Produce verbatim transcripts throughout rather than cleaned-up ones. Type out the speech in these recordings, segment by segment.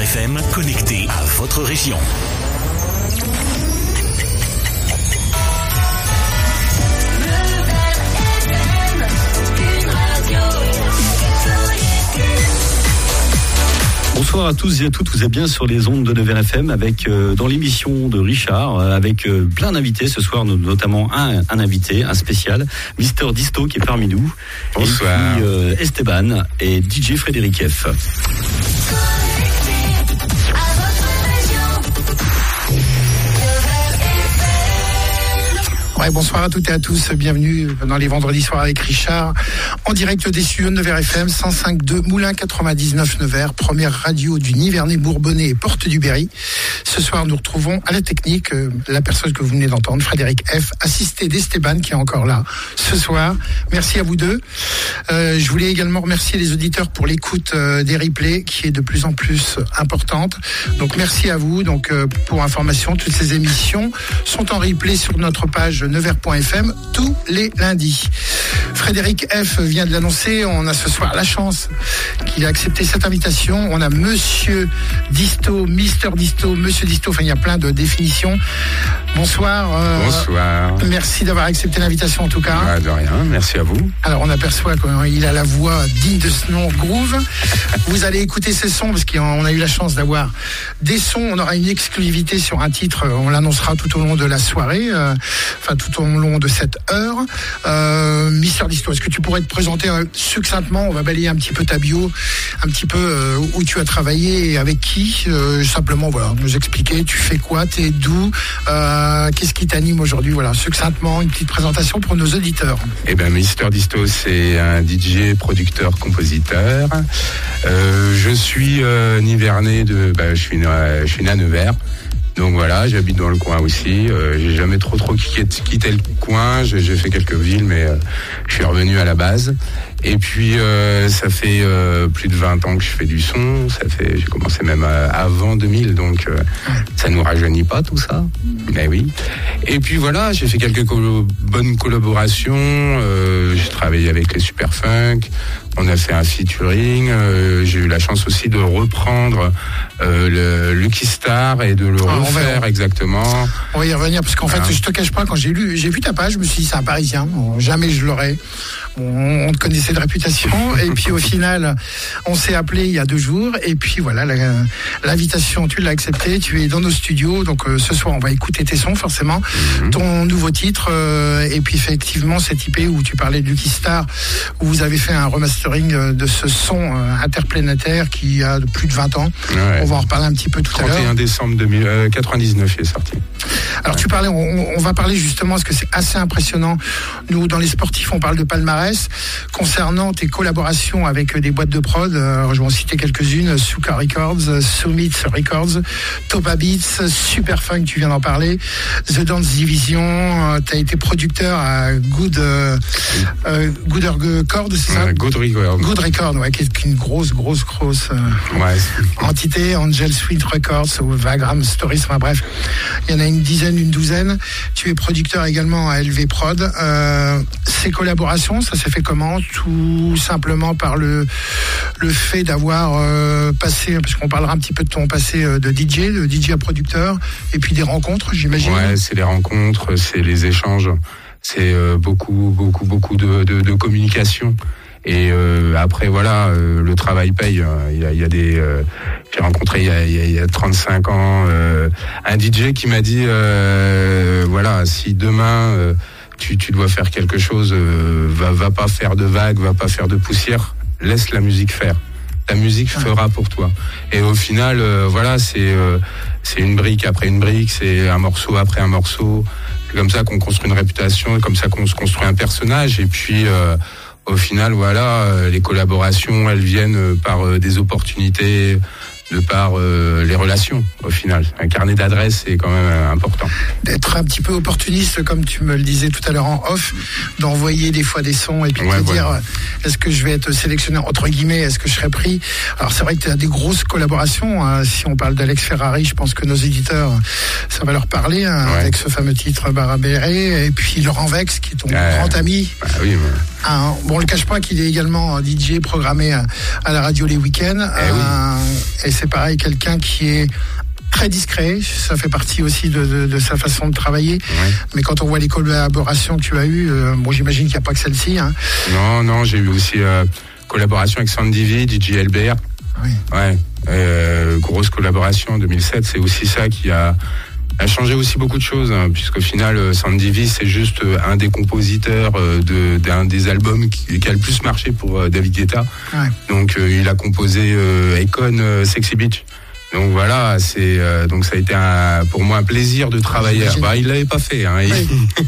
F M, connecté à votre région. Bonsoir à tous et à toutes, vous êtes bien sur les ondes de Nevers F M avec euh, dans l'émission de Richard euh, avec euh, plein d'invités ce soir, notamment un, un invité, un spécial, Mister Disto qui est parmi nous. Bonsoir. Et puis euh, Esteban et D J Frédéric F. Ouais, bonsoir à toutes et à tous, bienvenue dans les vendredis soirs avec Richard, en direct des studios de Nevers F M, cent cinq point deux Moulin quatre-vingt-dix-neuf Nevers, première radio du Nivernais, Bourbonnais et Porte du Berry. Ce soir, nous retrouvons à la technique euh, la personne que vous venez d'entendre, Frédéric F, assisté d'Esteban qui est encore là ce soir. Merci à vous deux. Euh, je voulais également remercier les auditeurs pour l'écoute euh, des replays qui est de plus en plus importante. Donc merci à vous. Donc euh, pour information, toutes ces émissions sont en replay sur notre page nevers point f m tous les lundis. Frédéric F vient de l'annoncer, on a ce soir la chance qu'il a accepté cette invitation. On a Monsieur Disto, Mister Disto, Monsieur Disto, enfin il y a plein de définitions. Bonsoir. Euh, Bonsoir. Merci d'avoir accepté l'invitation en tout cas. Ah, de rien, merci à vous. Alors on aperçoit qu'il a la voix digne de ce nom, Groove. Vous allez écouter ces sons parce qu'on a eu la chance d'avoir des sons. On aura une exclusivité sur un titre, on l'annoncera tout au long de la soirée, euh, enfin tout au long de cette heure. Euh, Mister Disto, est-ce que tu pourrais te présenter euh, succinctement? On va balayer un petit peu ta bio, un petit peu euh, où tu as travaillé et avec qui. Euh, simplement, voilà, nous expliquer, tu fais quoi, t'es d'où, euh, qu'est-ce qui t'anime aujourd'hui? Voilà, succinctement, une petite présentation pour nos auditeurs. Eh bien, Mister Disto, c'est un D J, producteur, compositeur. Euh, je suis euh, nivernais de, bah, je suis né, je suis né à Nevers. Donc voilà, j'habite dans le coin aussi. Euh, j'ai jamais trop trop quitté, quitté le coin. J'ai, j'ai fait quelques villes, mais euh, je suis revenu à la base. Et puis euh, ça fait euh, plus de vingt ans que je fais du son. Ça fait, j'ai commencé même euh, avant deux mille, donc euh, ça nous rajeunit pas tout ça. Mais oui. Et puis voilà, j'ai fait quelques colo- bonnes collaborations. Euh, j'ai travaillé avec les Superfunk. On a fait un featuring. Euh, j'ai eu la chance aussi de reprendre euh, le Lucky Star et de le ah, refaire exactement. On va y revenir parce qu'en fait, ah. je te cache pas, quand j'ai lu, j'ai vu ta page, je me suis dit c'est un Parisien. Bon, jamais je l'aurais. Bon, on te connaissait de réputation et puis au final, on s'est appelé il y a deux jours et puis voilà, la, l'invitation, tu l'as acceptée. Tu es dans nos studios, donc euh, ce soir on va écouter tes sons forcément, mm-hmm. ton nouveau titre euh, et puis effectivement cet I P où tu parlais de Lucky Star, où vous avez fait un remaster de ce son euh, interplanétaire qui a plus de vingt ans. Ouais. On va en reparler un petit peu tout à l'heure. trente et un décembre quatre-vingt-dix-neuf, il est sorti. Alors tu parlais, on, on va parler justement parce que c'est assez impressionnant. Nous, dans les sportifs, on parle de palmarès. Concernant tes collaborations avec des boîtes de prod, euh, je vais en citer quelques-unes: Suka Records, Summit Records, Topa Beats, Superfunk, tu viens d'en parler, The Dance Division. Euh, tu as été producteur à Good euh, euh, Good Record, c'est ça? Ouais, Good Record. Good Record, ouais, qui est une grosse, grosse, grosse euh, ouais. entité. Angel Sweet Records ou Vagram Stories, enfin bref, il y en a une dizaine, une douzaine. Tu es producteur également à L V Prod. Euh, ces collaborations, ça s'est fait comment? Tout simplement par le le fait d'avoir euh, passé, parce qu'on parlera un petit peu de ton passé de D J, de D J à producteur, et puis des rencontres, j'imagine. Ouais, c'est les rencontres, c'est les échanges, c'est euh, beaucoup, beaucoup, beaucoup de, de, de communication. Et euh, après voilà, euh, le travail paye. Il y a, il y a des, euh, j'ai rencontré il y a, il y a trente-cinq ans euh, un D J qui m'a dit euh, voilà, si demain euh, tu, tu dois faire quelque chose, euh, va, va pas faire de vagues, va pas faire de poussière, laisse la musique faire. La musique fera pour toi. Et au final, euh, voilà, c'est euh, c'est une brique après une brique, c'est un morceau après un morceau. C'est comme ça qu'on construit une réputation, c'est comme ça qu'on se construit un personnage. Et puis euh, au final, voilà, euh, les collaborations, elles viennent par euh, des opportunités, de par euh, les relations, au final. Un carnet d'adresses, c'est quand même euh, important. D'être un petit peu opportuniste, comme tu me le disais tout à l'heure en off, d'envoyer des fois des sons et puis ouais, de te voilà. dire, est-ce que je vais être sélectionné, entre guillemets, est-ce que je serai pris? Alors c'est vrai que tu as des grosses collaborations, hein. Si on parle d'Alex Ferrari, je pense que nos éditeurs, ça va leur parler, hein, ouais. avec ce fameux titre Barabéré, et puis Laurent Vex, qui est ton ouais. grand ami. Bah oui, mais... Ah, bon, on le cache pas qu'il est également D J programmé à, à la radio les week-ends. Eh euh, oui. Et c'est pareil, quelqu'un qui est très discret, ça fait partie aussi de, de, de sa façon de travailler. Ouais. Mais quand on voit les collaborations que tu as eues, euh, bon, j'imagine qu'il n'y a pas que celle-ci. Hein. Non, non, j'ai eu aussi euh, collaboration avec Sandy V, D J Albert. Oui. Ouais, euh, grosse collaboration en deux mille sept. C'est aussi ça qui a, a changé aussi beaucoup de choses, hein, puisqu'au final, Sandy V, c'est juste un des compositeurs euh, de, d'un des albums qui, qui a le plus marché pour euh, David Guetta. Ouais. Donc, euh, il a composé euh, Icon, euh, Sexy Beach. Donc voilà, c'est euh, donc ça a été un, pour moi un plaisir de travailler. J'imagine. Bah, il l'avait pas fait, hein. Oui.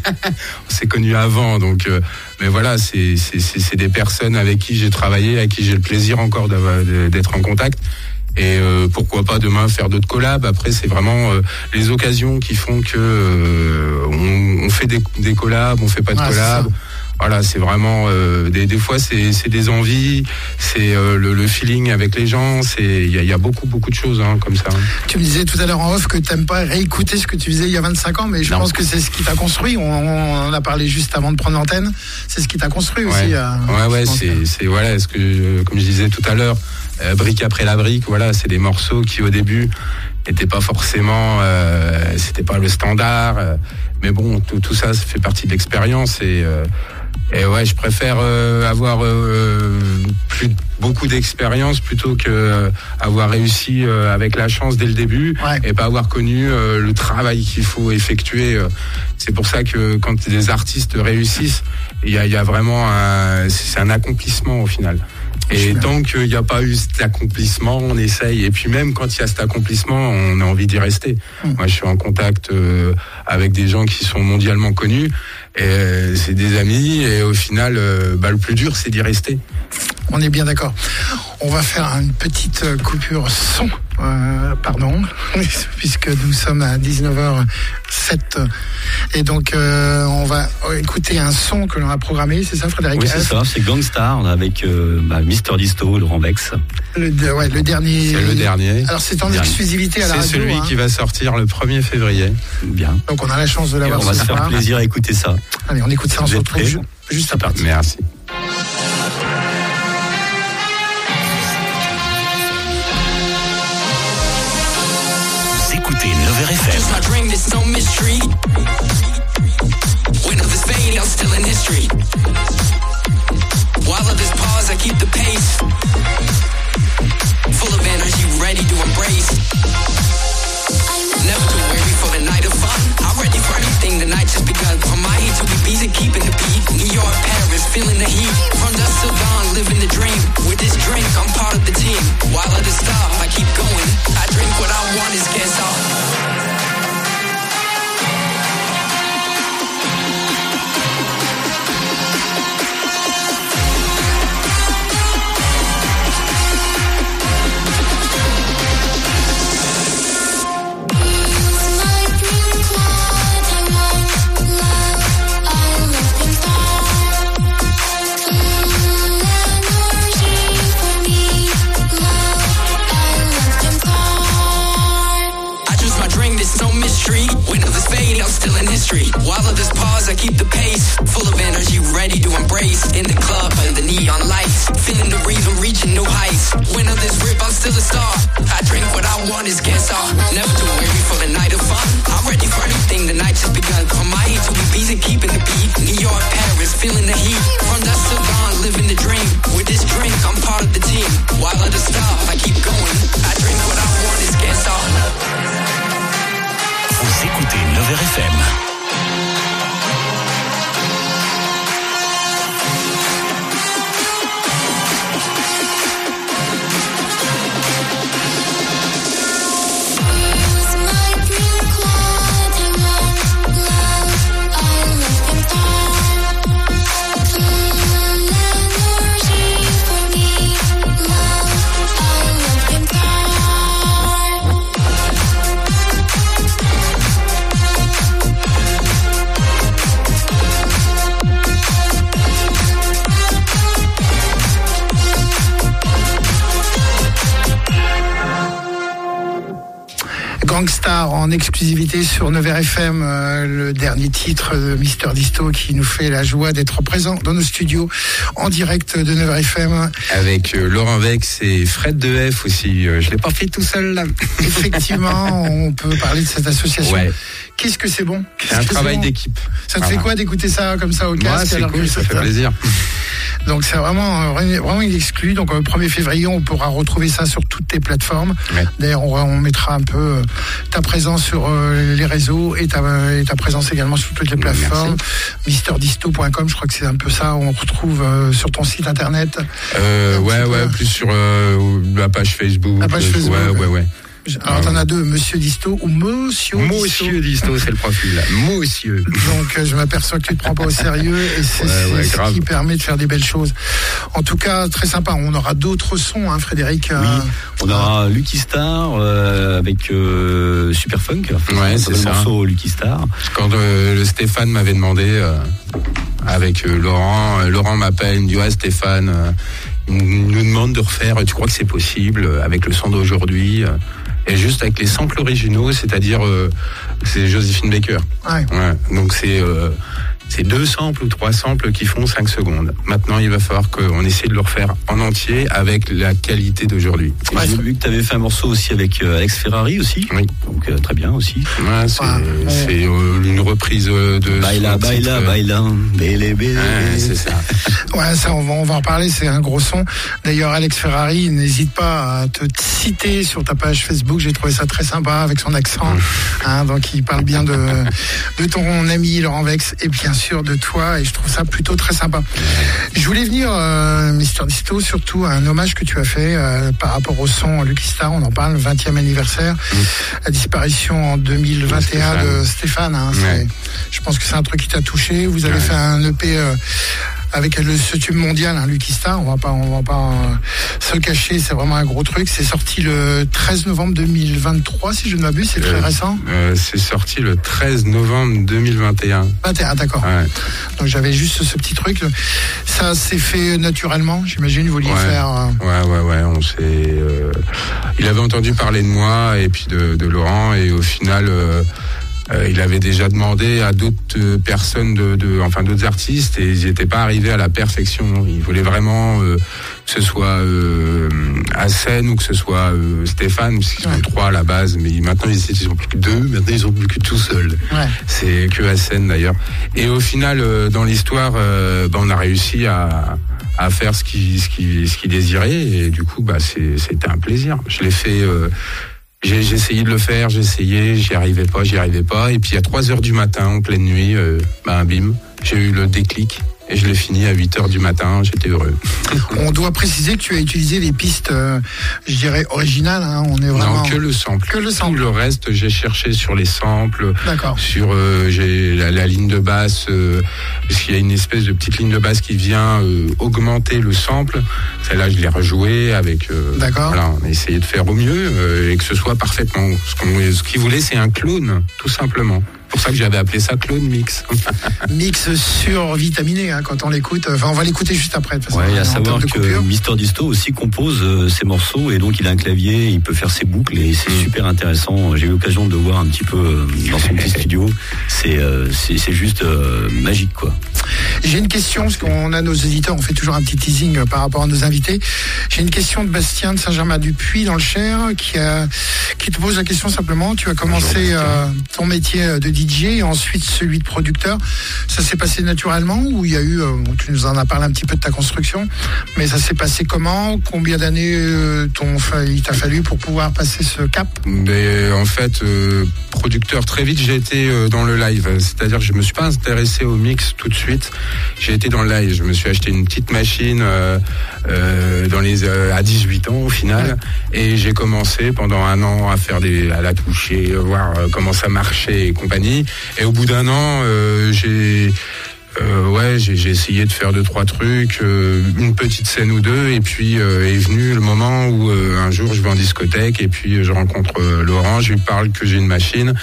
On s'est connus avant, donc. Euh, mais voilà, c'est, c'est c'est c'est des personnes avec qui j'ai travaillé, avec qui j'ai le plaisir encore d'avoir, d'être en contact. Et euh, pourquoi pas demain faire d'autres collabs. Après, c'est vraiment euh, les occasions qui font que euh, on, on fait des, des collabs, on fait pas de Ouais, collabs. Voilà, c'est vraiment euh, des, des fois c'est, c'est des envies, c'est euh, le, le feeling avec les gens, c'est il y a, y a beaucoup beaucoup de choses hein, comme ça. Tu me disais tout à l'heure en off que tu n'aimes pas réécouter ce que tu faisais il y a vingt-cinq ans, mais je Non. pense que c'est ce qui t'a construit. On, on en a parlé juste avant de prendre l'antenne. C'est ce qui t'a construit Ouais, aussi. Euh, ouais, ouais, je pense c'est, que- c'est voilà, ce que euh, comme je disais tout à l'heure, euh, brique après la brique, voilà, c'est des morceaux qui au début n'étaient pas forcément, euh, c'était pas le standard, euh, mais bon, tout, tout ça, ça fait partie de l'expérience et euh, Et ouais, je préfère euh, avoir euh, plus beaucoup d'expérience plutôt que euh, avoir réussi euh, avec la chance dès le début Ouais. et pas avoir connu euh, le travail qu'il faut effectuer. C'est pour ça que quand des artistes réussissent, il y a, il y a vraiment un, c'est un accomplissement au final. Et tant qu'il n'y a pas eu cet accomplissement, on essaye. Et puis même quand il y a cet accomplissement, on a envie d'y rester. Mmh. Moi, je suis en contact euh, avec des gens qui sont mondialement connus. Et euh, c'est des amis. Et au final, euh, bah, le plus dur, c'est d'y rester. On est bien d'accord. On va faire une petite coupure son, euh, pardon, puisque nous sommes à dix-neuf heures sept. Et donc, euh, on va écouter un son que l'on a programmé, c'est ça, Frédéric? Oui, c'est ça, c'est Gangstar avec euh, bah, Mister Disto, Laurent Vex. Le, ouais, le dernier. C'est le dernier. Alors, c'est en Dernier. exclusivité à la C'est radio. celui hein. qui va sortir le premier février. Bien. Donc, on a la chance de Et l'avoir on va ce se faire soir. plaisir à écouter ça. Allez, on écoute ça, on Vous se êtes retrouve prêts ju- juste C'est après. parti. Merci. Vous écoutez neuf heures F M. My dream, there's no mystery. When others fade, I'm still in history. While others pause, I keep the pace. Full of energy, ready to embrace. Never too weary for the night of fun. I'm ready for anything, the night just begun. From my heat to be busy, keeping the beat. New York, Paris, feeling the heat. From dusk till dawn, living the dream. With this drink, I'm part of the team. While others stop, I keep going. I drink what I want, is can't stop. When others fade, I'm still in history. While others pause, I keep the pace. Full of energy, ready to embrace. In the club, under the neon lights. Feeling the rhythm, reaching new heights. When others rip, I'm still a star. I drink what I want, is can't stop. Never too weary for the night of fun. I'm ready for anything, the night just begun. From my heat to be busy, keeping the beat. New York, Paris, feeling the heat. From dusk till dawn, living the dream. With this drink, I'm part of the team. While others stop, I keep going. I drink what I want, is can't stop. Vous écoutez neuf heures F M. Gangstar en exclusivité sur Nevers F M, euh, le dernier titre de Mister Disto qui nous fait la joie d'être présent dans nos studios en direct de Nevers F M. Avec euh, Laurent Vex et Fred de F aussi. Euh, je l'ai pas fait tout seul là. Effectivement, on peut parler de cette association. Ouais. Qu'est-ce que c'est bon? Qu'est-ce C'est un que travail c'est bon d'équipe. Ça te voilà. fait quoi d'écouter ça comme ça au casque? Moi, c'est alors cool, que ça fait plaisir. Donc c'est vraiment vraiment exclu. Donc le premier février, on pourra retrouver ça sur toutes tes plateformes. Ouais. D'ailleurs, on, on mettra un peu ta présence sur euh, les réseaux et ta, et ta présence également sur toutes les plateformes. mister disto point com, je crois que c'est un peu ça. On retrouve euh, sur ton site internet. Euh, ouais, ouais, peu. plus sur euh, la page Facebook. La page euh, Facebook. Ouais, ouais, ouais. Alors, euh, t'en as deux, Monsieur Disto ou Monsieur Disto. Monsieur Disto, c'est le profil. Monsieur. Donc, euh, je m'aperçois que tu ne te prends pas au sérieux et c'est, ouais, ouais, c'est ce grave. qui permet de faire des belles choses. En tout cas, très sympa. On aura d'autres sons, hein, Frédéric. Oui, on aura Lucky Star euh, avec euh, Super Funk. Ouais, c'est le ça. morceau Lucky Star. Quand euh, le Stéphane m'avait demandé, euh, avec euh, Laurent, euh, Laurent m'appelle, il me dit ouais Stéphane, euh, il nous demande de refaire, tu crois que c'est possible euh, avec le son d'aujourd'hui euh, et juste avec les samples originaux, c'est-à-dire euh, c'est Joséphine Baker. Ouais. Ouais, donc c'est euh, c'est deux samples ou trois samples qui font cinq secondes. Maintenant, il va falloir qu'on essaie de le refaire en entier avec la qualité d'aujourd'hui. Et j'ai vu que tu avais fait un morceau aussi avec euh, Alex Ferrari aussi. Oui. Donc euh, très bien aussi. Ouais, c'est, Ouais. c'est euh, une reprise euh, de... Baila, son baila, titre, euh, baila, bélé, bélé. Ouais, c'est ça. Ouais, ça, on va, on va en parler, c'est un gros son. D'ailleurs, Alex Ferrari, n'hésite pas à te citer sur ta page Facebook. J'ai trouvé ça très sympa avec son accent. Hein, donc, il parle bien de, de ton ami Laurent Vex et bien sûr de toi. Et je trouve ça plutôt très sympa. Je voulais venir, euh, Mister Disto, surtout à un hommage que tu as fait euh, par rapport au son Lucky Star. On en parle, le vingtième anniversaire. Mmh. La disparition en deux mille vingt et un Stéphane. de Stéphane. Hein, Ouais. Je pense que c'est un truc qui t'a touché. Vous avez Ouais. fait un E P... Euh, avec le, ce tube mondial, hein, Lucky Star, on va pas, on va pas euh, se cacher, c'est vraiment un gros truc. C'est sorti le treize novembre deux mille vingt-trois, si je ne m'abuse, c'est Euh, très récent. Euh, c'est sorti le treize novembre deux mille vingt et un. vingt et un, d'accord. Ouais. Donc j'avais juste ce petit truc. Ça s'est fait naturellement, j'imagine, vous vouliez Ouais. faire. Euh... Ouais, ouais, ouais. On s'est. Euh... Il avait entendu parler de moi et puis de, de Laurent et au final. Euh... Euh, il avait déjà demandé à d'autres euh, personnes, de, de, enfin d'autres artistes, et ils n'étaient pas arrivés à la perfection. Ils voulaient vraiment euh, que ce soit euh, Hassen ou que ce soit euh, Stéphane, puisqu'ils Ouais. sont trois à la base, mais maintenant ils, ils sont plus que deux, maintenant ils sont plus que tout seuls. Ouais. C'est que Hassen d'ailleurs. Et au final, euh, dans l'histoire, euh, bah, on a réussi à, à faire ce qu'il ce qui, ce qu'il désirait, et du coup, bah, c'est, c'était un plaisir. Je l'ai fait. Euh, J'ai, j'ai essayé de le faire, j'ai essayé, j'y arrivais pas, j'y arrivais pas. Et puis à trois heures du matin, en pleine nuit, euh, bah, bim, j'ai eu le déclic. Et je l'ai fini à huit heures du matin, j'étais heureux. On doit préciser que tu as utilisé les pistes, euh, je dirais, originales. Hein. On est vraiment... Non, que le sample. Que le sample. Tout le reste, j'ai cherché sur les samples, D'accord. sur euh, j'ai la, la ligne de basse, euh, parce qu'il y a une espèce de petite ligne de basse qui vient euh, augmenter le sample. Celle-là, je l'ai rejouée avec... Euh, D'accord. Voilà, on a essayé de faire au mieux euh, et que ce soit parfaitement. Ce, qu'on, ce qu'ils voulaient, c'est un clone, tout simplement. C'est pour ça que j'avais appelé ça Clone Mix. Mix survitaminé, hein, quand on l'écoute. Enfin, on va l'écouter juste après. De toute façon, Ouais, et à en savoir termes de que coupure. Mister Disto aussi compose euh, ses morceaux et donc il a un clavier, il peut faire ses boucles et c'est Mm. super intéressant. J'ai eu l'occasion de le voir un petit peu euh, dans son petit studio. C'est, euh, c'est, c'est juste euh, magique, quoi. J'ai une question, parce qu'on a nos éditeurs, on fait toujours un petit teasing euh, par rapport à nos invités. J'ai une question de Bastien de Saint-Germain-du-Puy dans le Cher qui, a, qui te pose la question simplement. Tu as commencé Bonjour, euh, ton métier de D J et ensuite celui de producteur. Ça s'est passé naturellement ou il y a eu, euh, tu nous en as parlé un petit peu de ta construction, mais ça s'est passé comment? Combien d'années euh, t'ont, il t'a fallu pour pouvoir passer ce cap? Mais en fait, euh, producteur, très vite, j'ai été euh, dans le live. C'est-à-dire que je me suis pas intéressé au mix tout de suite. J'ai été dans le live. Je me suis acheté une petite machine euh, euh, dans les euh, à dix-huit ans au final, et j'ai commencé pendant un an à faire des, à la toucher, voir euh, comment ça marchait et compagnie. Et au bout d'un an, euh, j'ai Euh, ouais, j'ai, j'ai essayé de faire deux trois trucs, euh, une petite scène ou deux, et puis euh, est venu le moment où euh, un jour je vais en discothèque et puis je rencontre euh, Laurent, je lui parle que j'ai une machine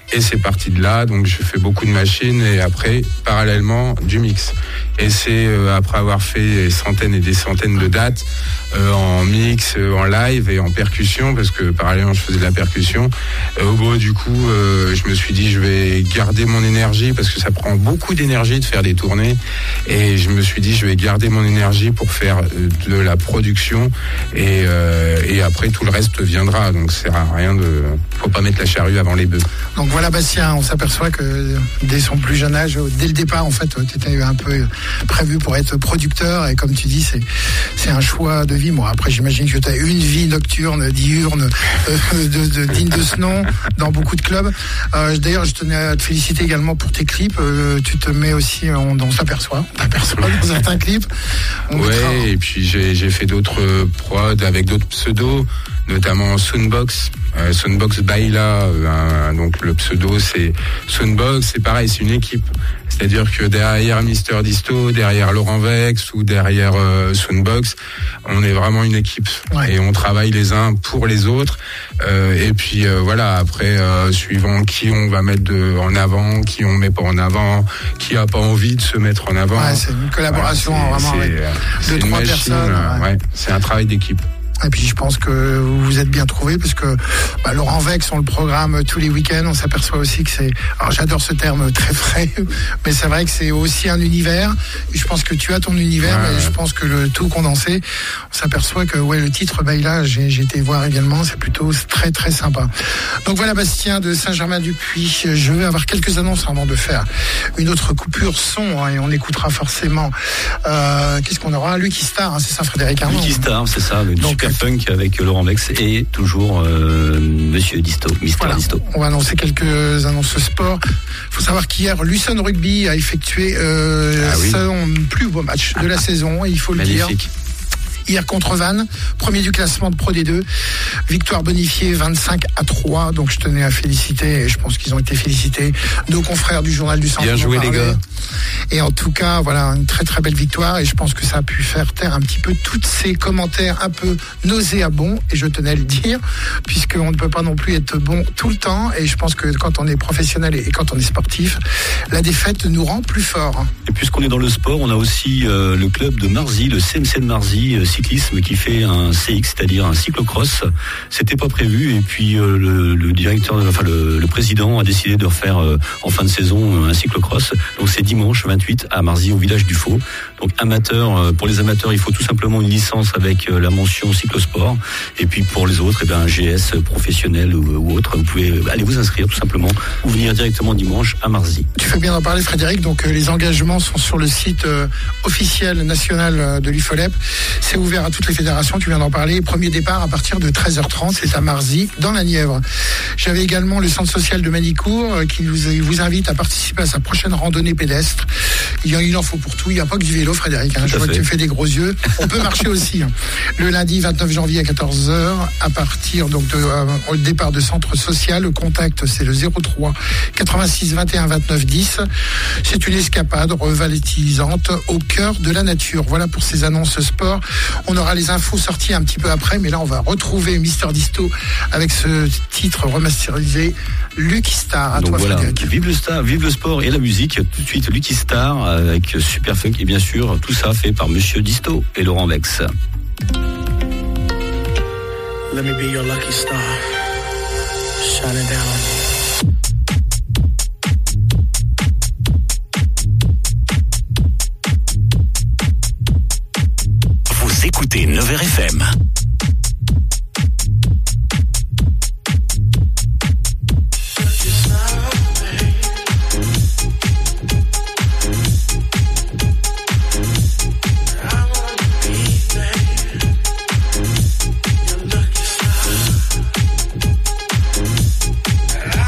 Et c'est parti de là, donc je fais beaucoup de machines et après, parallèlement, du mix. Et c'est euh, après avoir fait des centaines et des centaines de dates euh, en mix, euh, en live et en percussion, parce que parallèlement je faisais de la percussion, euh, au bout du coup, euh, je me suis dit je vais garder mon énergie, parce que ça prend beaucoup d'énergie de faire des tournées, et je me suis dit je vais garder mon énergie pour faire euh, de la production, et, euh, et après tout le reste viendra, donc ça sert à rien de... faut pas mettre la charrue avant les bœufs. Donc voilà Bastien, on s'aperçoit que dès son plus jeune âge, dès le départ en fait, tu étais un peu prévu pour être producteur, et comme tu dis, c'est, c'est un choix de vie. Moi, après j'imagine que tu as une vie nocturne, diurne, euh, de, de, digne de ce nom, dans beaucoup de clubs. Euh, d'ailleurs, je tenais à te féliciter également pour tes clips. Euh, tu te mets aussi, on, on s'aperçoit, on t'aperçoit dans certains clips. On ouais, mettra... et puis j'ai, j'ai fait d'autres prods avec d'autres pseudos, notamment Soundbox. Euh, Soundbox Baila, euh, donc le pseudo c'est Soundbox, c'est pareil, c'est une équipe. C'est-à-dire que derrière Mister Disto, derrière Laurent Vex ou derrière euh, Soundbox, on est vraiment une équipe, ouais. Et on travaille les uns pour les autres. Euh, et puis euh, voilà, après, euh, suivant qui on va mettre de, en avant, qui on met pas en avant, qui a pas envie de se mettre en avant. Ouais, c'est une collaboration voilà, c'est, vraiment c'est, avec c'est deux, trois machine, personnes. Ouais. Ouais, c'est un travail d'équipe. Et puis je pense que vous vous êtes bien trouvés, parce que bah, Laurent Vex, on le programme tous les week-ends. On s'aperçoit aussi que c'est, alors j'adore ce terme très frais, mais c'est vrai que c'est aussi un univers. Et je pense que tu as ton univers, ouais, mais ouais. Je pense que le tout condensé, on s'aperçoit que ouais, le titre Baila, j'ai, j'ai été voir également, c'est plutôt très très sympa. Donc voilà Bastien de Saint-Germain-du-Puy. Je vais avoir quelques annonces avant de faire une autre coupure son, hein, et on écoutera forcément. Euh, qu'est-ce qu'on aura? Lucky Star, hein, c'est ça Frédéric Armand. Lucky Star, c'est ça. Le Donc, super funk avec Laurent Vex et toujours euh, Monsieur Disto, Mister Voilà. Disto. On va annoncer quelques annonces sport. Il faut savoir qu'hier, Lucerne Rugby a effectué euh, ah oui. son plus beau match de la saison, il faut le Magnifique. dire. Hier contre Vannes, premier du classement de Pro D deux, victoire bonifiée vingt-cinq à trois, donc je tenais à féliciter, et je pense qu'ils ont été félicités, nos confrères du Journal du Centre. Bien joué les gars. Et en tout cas, voilà, une très très belle victoire, et je pense que ça a pu faire taire un petit peu tous ces commentaires un peu nauséabonds, et je tenais à le dire, puisqu'on ne peut pas non plus être bon tout le temps, et je pense que quand on est professionnel et quand on est sportif, la défaite nous rend plus forts. Et puisqu'on est dans le sport, on a aussi euh, le club de Marzy, le C M C de Marzy, euh, cyclisme, qui fait un C X, c'est-à-dire un cyclocross. C'était pas prévu, et puis euh, le, le directeur, enfin le, le président a décidé de refaire euh, en fin de saison un cyclocross. Donc c'est dimanche vingt-huit à Marzy, au village du Faux. Donc amateur, euh, pour les amateurs, il faut tout simplement une licence avec euh, la mention cyclosport. Et puis pour les autres, eh ben, un G S professionnel ou, ou autre, vous pouvez aller vous inscrire tout simplement ou venir directement dimanche à Marzy. Tu fais bien d'en parler Frédéric, donc euh, les engagements sont sur le site euh, officiel national euh, de l'U F O L E P. C'est ouvert à toutes les fédérations, tu viens d'en parler. Premier départ à partir de treize heures trente, c'est à Marzy, dans la Nièvre. J'avais également le centre social de Manicourt euh, qui vous, vous invite à participer à sa prochaine randonnée pédestre. Il, y a, il en faut pour tout, il n'y a pas que du vélo Frédéric, hein. Je vois fait. que tu fais des gros yeux. On peut marcher aussi. Hein. Le lundi vingt-neuf janvier à quatorze heures, à partir donc de, euh, au départ de centre social, le contact c'est le zéro trois quatre-vingt-six vingt et un vingt-neuf dix. C'est une escapade revitalisante au cœur de la nature. Voilà pour ces annonces sport. On aura les infos sorties un petit peu après, mais là on va retrouver Mister Disto avec ce titre remasterisé Lucky Star. À Donc toi voilà, Frédéric. Vive le star, vive le sport et la musique. Tout de suite Lucky Star avec Super Funk, et bien sûr tout ça fait par Monsieur Disto et Laurent Vex. Let me be your lucky star, shining down on you. Vous écoutez neuf heures F M. I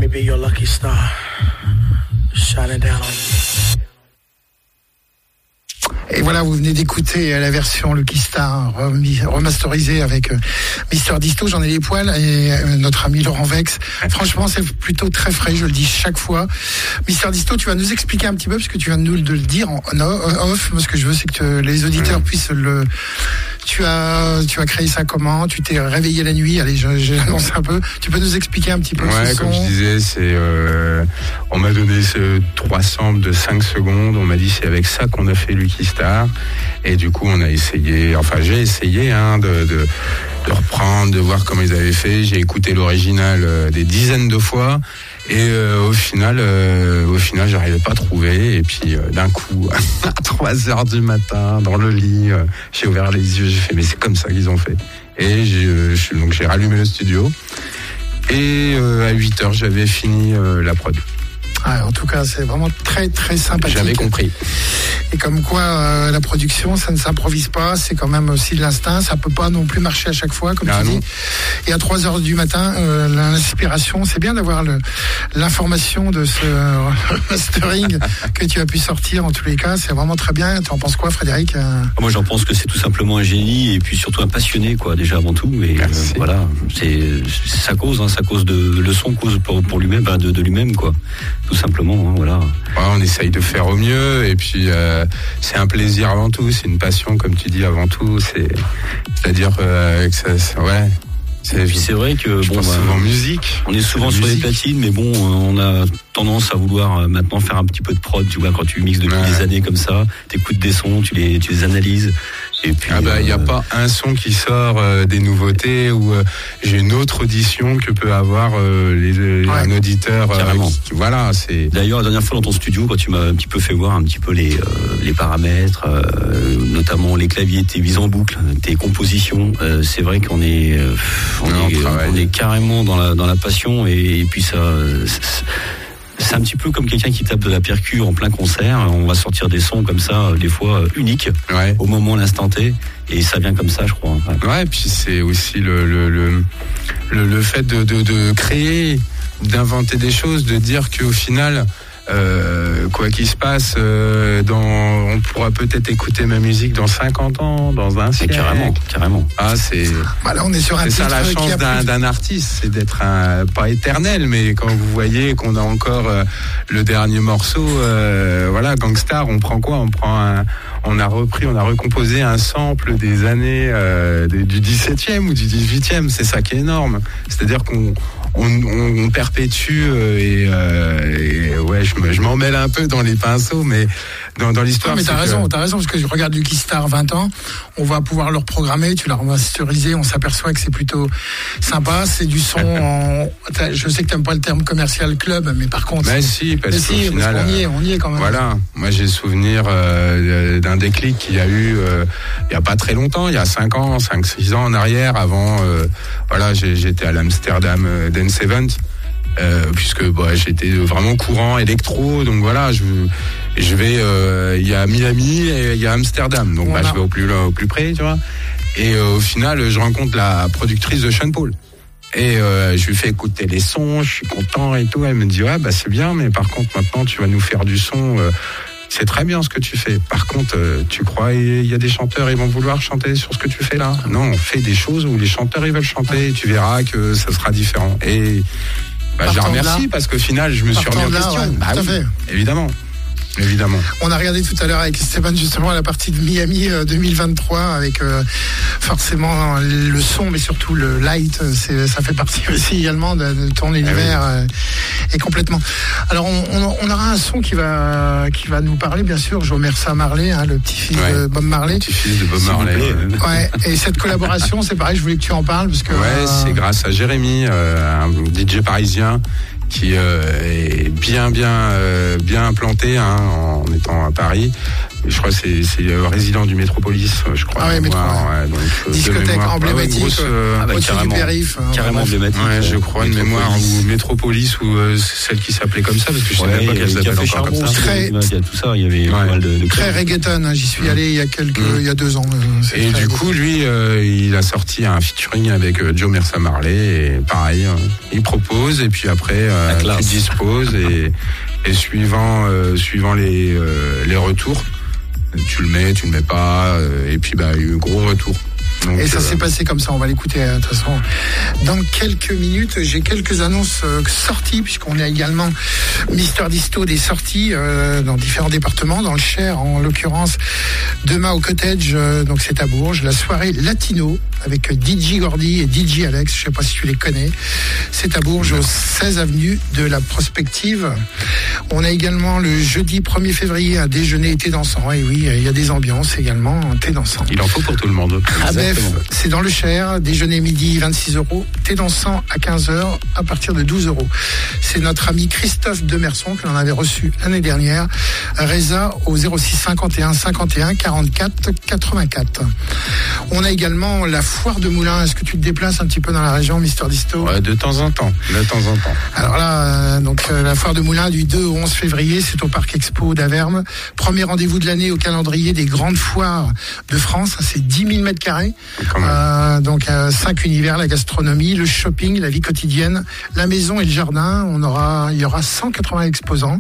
me be your lucky star, shining down on you. Et voilà, vous venez d'écouter la version Lucky Star remasterisée avec Mister Disto. J'en ai les poils et notre ami Laurent Vex. Franchement, c'est plutôt très frais, je le dis chaque fois. Mister Disto, tu vas nous expliquer un petit peu, parce que tu viens de nous de le dire en off. Ce que je veux, c'est que les auditeurs mmh. puissent le... Tu as, tu as créé ça comment? Tu t'es réveillé la nuit? Allez, j'annonce un peu. Tu peux nous expliquer un petit peu ouais, ce comme son? je disais, c'est, euh, on m'a donné ce trois samples de cinq secondes. On m'a dit c'est avec ça qu'on a fait Lucky Star. Et du coup, on a essayé, enfin j'ai essayé hein, de, de, de reprendre, de voir comment ils avaient fait. J'ai écouté l'original euh, des dizaines de fois. Et euh, au final, euh, au final, j'arrivais pas à trouver. Et puis euh, d'un coup, à trois heures du matin, dans le lit, euh, j'ai ouvert les yeux, j'ai fait mais c'est comme ça qu'ils ont fait. Et j'ai, euh, donc j'ai rallumé le studio. Et euh, à huit heures, j'avais fini euh, la prod. Ah, en tout cas, c'est vraiment très très sympathique. J'avais compris. Et comme quoi, euh, la production, ça ne s'improvise pas, c'est quand même aussi de l'instinct. Ça peut pas non plus marcher à chaque fois, comme ah, tu non. dis. Et à trois heures du matin, euh, l'inspiration, c'est bien d'avoir le, l'information de ce euh, mastering que tu as pu sortir. En tous les cas, c'est vraiment très bien. Tu en penses quoi, Frédéric? Moi, j'en pense que c'est tout simplement un génie et puis surtout un passionné, quoi, déjà avant tout. Et euh, voilà, c'est, c'est sa cause, hein, sa cause de le son cause pour, pour lui-même, ben de, de lui-même, quoi. Tout simplement, hein, voilà. Ouais, on essaye de faire au mieux et puis euh, c'est un plaisir avant tout, c'est une passion comme tu dis avant tout, c'est c'est-à-dire euh, que ça, c'est, ouais. C'est, et puis c'est vrai que je bon, pense bah, souvent musique. On est souvent sur musique. Les platines, mais bon, on a tendance à vouloir maintenant faire un petit peu de prod. Tu vois, quand tu mixes depuis ouais. des années comme ça, t'écoutes des sons, tu les, tu les analyses. Et puis, ah bah il euh... y a pas un son qui sort euh, des nouveautés ou euh, j'ai une autre audition que peut avoir euh, les, les, ouais. un auditeur. Carrément. Euh, qui, voilà, c'est. D'ailleurs la dernière fois dans ton studio, quand tu m'as un petit peu fait voir un petit peu les euh, les paramètres, euh, notamment les claviers, tes mises en boucle, tes compositions, euh, c'est vrai qu'on est euh, on, non, est, on, on est carrément dans la dans la passion et, et puis ça. C'est, c'est un petit peu comme quelqu'un qui tape de la percu en plein concert. On va sortir des sons comme ça, des fois uniques, ouais. au moment, l'instant T, et ça vient comme ça, je crois. Ouais, ouais, et puis c'est aussi le le le le, le fait de, de de créer, d'inventer des choses, de dire qu'au final. Euh, quoi qu'il se passe, euh, dans, on pourra peut-être écouter ma musique dans cinquante ans, dans un siècle. Carrément, carrément. Ah, c'est. Bah là, on est sur un c'est ça la chance d'un, plus... d'un artiste, c'est d'être un, pas éternel, mais quand vous voyez qu'on a encore euh, le dernier morceau, euh, voilà, Gangstar, on prend quoi? On prend un, on a repris, on a recomposé un sample des années euh, du dix-septième ou du dix-huitième. C'est ça qui est énorme. C'est-à-dire qu'on On, on, on perpétue euh, et, euh, et ouais, je, me, je m'en mêle un peu dans les pinceaux, mais dans, dans l'histoire. Non, mais t'as raison, que... t'as raison, parce que je regarde Lucky Star vingt ans, on va pouvoir le reprogrammer, tu l'as remasterisé, on s'aperçoit que c'est plutôt sympa, c'est du son en, je sais que t'aimes pas le terme commercial club, mais par contre. Mais si, parce mais qu'au si, final. Parce qu'on y est, on y est quand même. Voilà. Moi, j'ai souvenir euh, d'un déclic qu'il y a eu, euh, il y a pas très longtemps, il y a cinq ans, cinq, six ans en arrière, avant, euh, voilà, j'ai, j'étais à l'Amsterdam euh, Dance Event. Euh, puisque bah, j'étais vraiment courant électro, donc voilà, je, je vais, il euh, y a Miami et il y a Amsterdam, donc voilà. bah, je vais au plus, au plus près, tu vois. Et euh, au final, je rencontre la productrice de Sean Paul. Et euh, je lui fais écouter les sons, je suis content et tout. Elle me dit ouais, bah c'est bien, mais par contre maintenant tu vas nous faire du son. Euh, c'est très bien ce que tu fais. Par contre, euh, tu crois il y a des chanteurs ils vont vouloir chanter sur ce que tu fais là? Non, on fait des choses où les chanteurs ils veulent chanter. Et tu verras que ça sera différent. Et bah, je la remercie parce qu'au final, je me suis remis en question. Ouais, bah, tout à oui, fait. Évidemment. Évidemment. On a regardé tout à l'heure avec Stéphane justement la partie de Miami euh, deux mille vingt-trois avec euh, forcément le son mais surtout le light, c'est, ça fait partie aussi également de, de ton univers ah oui. euh, et complètement. Alors on, on, on aura un son qui va qui va nous parler bien sûr. Je remercie Marley, hein, le petit-fils ouais. de Bob Marley. Le petit-fils de Bob Marley. Ouais. ouais. Et cette collaboration, c'est pareil, je voulais que tu en parles parce que. Ouais, euh... c'est grâce à Jérémy, euh, un D J parisien. Qui euh, est bien bien euh, bien implanté hein, en étant à Paris je crois que c'est, c'est le résident du Métropolis, je crois. Ah ouais, Métro, ouais. Ouais, donc, discothèque emblématique, ouais, grosse, euh, ah bah, au-dessus du périph. Carrément emblématique. Ouais, je crois une mémoire ou Métropolis ou euh, celle qui s'appelait comme ça parce que je savais ouais, pas qu'elle s'appelait encore Charbon, comme ça. Très, il y a tout ça, il y avait ouais. pas mal de, de très reggaeton, hein, j'y suis allé il y a quelques, mmh. il y a deux ans. C'est et du coup, lui, euh, il a sorti un featuring avec euh, Joe Mersa Marley et pareil, euh, il propose et puis après euh, tu disposes et, et suivant euh, suivant les euh, les retours, tu le mets, tu le mets pas euh, et puis bah il y a eu un gros retour. Donc, et ça euh, s'est passé comme ça, on va l'écouter de toute façon. Dans quelques minutes, j'ai quelques annonces euh, sorties, puisqu'on a également Mister Disto des sorties euh, dans différents départements, dans le Cher en l'occurrence. Demain au Cottage, euh, donc c'est à Bourges, la soirée Latino avec D J Gordy et D J Alex, je sais pas si tu les connais. C'est à Bourges, au seize avenue de la Prospective. On a également le jeudi premier février un déjeuner thé dansant, et oui, il y a des ambiances également, thé dansant. Il en faut pour tout le monde. À Bef, c'est dans le Cher, déjeuner midi vingt-six euros, thé dansant à quinze heures à partir de douze euros. C'est notre ami Christophe Demerson que l'on avait reçu l'année dernière. Reza au zéro six cinquante et un cinquante et un quarante-quatre quatre-vingt-quatre. On a également la foire de Moulins. Est-ce que tu te déplaces un petit peu dans la région, Mister Disto? Ouais, de temps en temps, de temps en temps. Alors là, euh, donc euh, la foire de Moulins du deux au onze février, c'est au Parc Expo d'Averme. Premier rendez-vous de l'année au calendrier des grandes foires de France. C'est dix mille mètres carrés. Euh, donc euh, cinq univers, la gastronomie, le shopping, la vie quotidienne, la maison et le jardin. On aura, il y aura cent quatre-vingts exposants.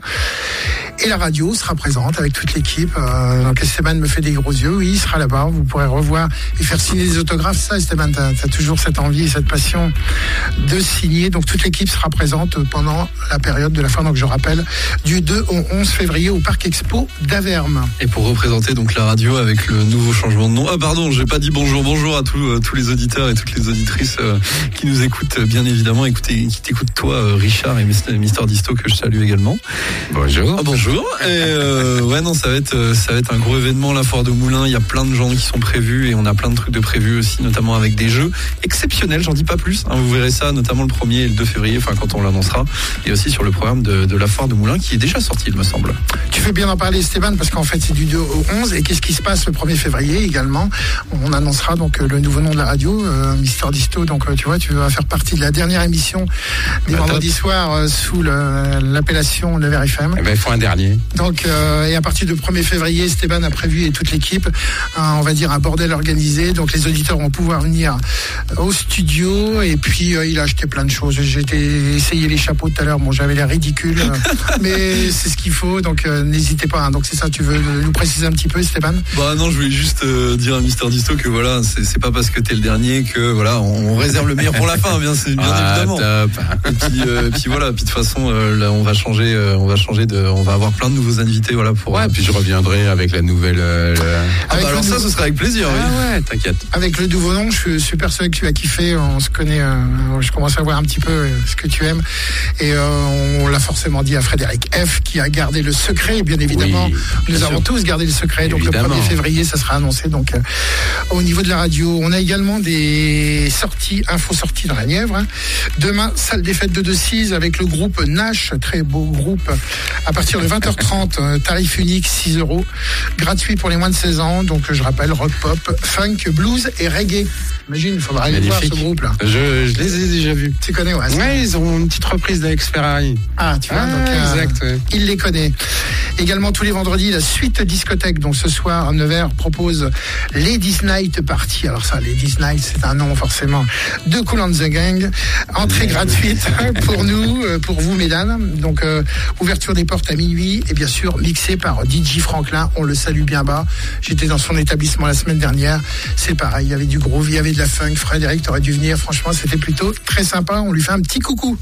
Et la radio sera présente avec toute l'équipe. Euh, donc Esteban me fait des gros yeux. Oui, il sera là-bas. Vous pourrez revoir et faire signer des autographes. Ça, Esteban, t'as, t'as toujours cette envie et cette passion de signer. Donc toute l'équipe sera présente pendant la période de la foire. Donc je rappelle, du deux au onze février au Parc Expo d'Averme. Et pour représenter donc la radio avec le nouveau changement de nom. Ah pardon, j'ai pas dit bonjour, bonjour à tous, euh, tous les auditeurs et toutes les auditrices euh, qui nous écoutent, euh, bien évidemment. Écoutez, qui t'écoutent toi, euh, Richard et Mister Disto, que je salue également. Bonjour. Ah, bonjour. Et euh, ouais, non, ça va être, ça va être un gros événement, la foire de Moulins. Il y a plein de gens qui sont prévus et on a plein de trucs de prévus aussi, notamment avec des jeux exceptionnels. J'en dis pas plus. Hein, vous verrez ça, notamment le premier et le deux février, enfin quand on l'annoncera, et aussi sur le programme de, de la foire de Moulins qui est déjà sorti, il me semble. Tu fais bien d'en parler, Esteban, parce qu'en fait c'est du deux au onze. Et qu'est-ce qui se passe le premier février également? On annoncera donc le nouveau nom de la radio, euh, Mister Disto. Donc euh, tu vois, tu vas faire partie de la dernière émission des bah, vendredis soirs euh, sous le, l'appellation neuf heures F M. Eh ben, il faut un dernier. Donc euh, et à partir du premier février, Esteban a prévu et toute l'équipe, un, on va dire un bordel organisé. Donc les auditeurs vont pouvoir venir au studio et puis euh, il a acheté plein de choses. J'ai été essayer les chapeaux tout à l'heure. Bon, j'avais l'air ridicule, euh, mais c'est ce qu'il faut. Donc euh, n'hésitez pas. Hein. Donc c'est ça. Tu veux nous préciser un petit peu, Esteban? Bah non, je voulais juste euh, dire à Mister Disto que voilà, c'est, c'est pas parce que t'es le dernier que voilà, on, on réserve le meilleur pour la fin, bien, c'est, bien ah, évidemment. Top. Et puis, euh, puis voilà, puis de toute façon, euh, là, on va changer, euh, on va changer de, on va avoir plein de nouveaux invités, voilà pour. Ouais, euh, puis je reviendrai avec la nouvelle. Euh, le... Ah bah alors ça, nouveau... ce sera avec plaisir. Ah oui. ouais, t'inquiète. Avec le nouveau nom, je suis super sûr que tu as kiffé. On se connaît, euh, je commence à voir un petit peu ce que tu aimes, et euh, on l'a forcément dit à Frédéric F, qui a gardé le secret. Bien évidemment, oui, nous bien avons sûr. tous gardé le secret. Donc évidemment. Le premier février, ça sera annoncé. Donc euh, au niveau de la radio, on a également des sorties, infos sorties dans la Nièvre. Hein. Demain, salle des fêtes de Decize avec le groupe Nash, très beau groupe. À partir de vingt heures trente, tarif unique six euros, gratuit pour les moins de seize ans. Donc je rappelle, rock, pop, funk, blues et reggae. Imagine, il faudra aller voir ce groupe-là. Je, je les ai déjà vus. Tu connais, ouais. Ouais, ils ont une petite reprise d'Alex Ferrari. Ah, tu vois, ah, donc, euh, exact. Ouais. Il les connaît. Également tous les vendredis, la suite discothèque. Donc ce soir, à neuf heures, propose Ladies Night Party. Alors ça, Ladies Night, c'est un nom forcément de Kool and the Gang. Entrée gratuite pour nous, pour vous, mesdames. Donc euh, ouverture des portes à minuit et bien sûr mixé par D J Franklin. On le salue bien bas. J'étais dans son établissement la semaine dernière. C'est pareil, il y avait du groove, il y avait de la funk. Frédéric, t'aurais dû venir. Franchement, c'était plutôt très sympa. On lui fait un petit coucou.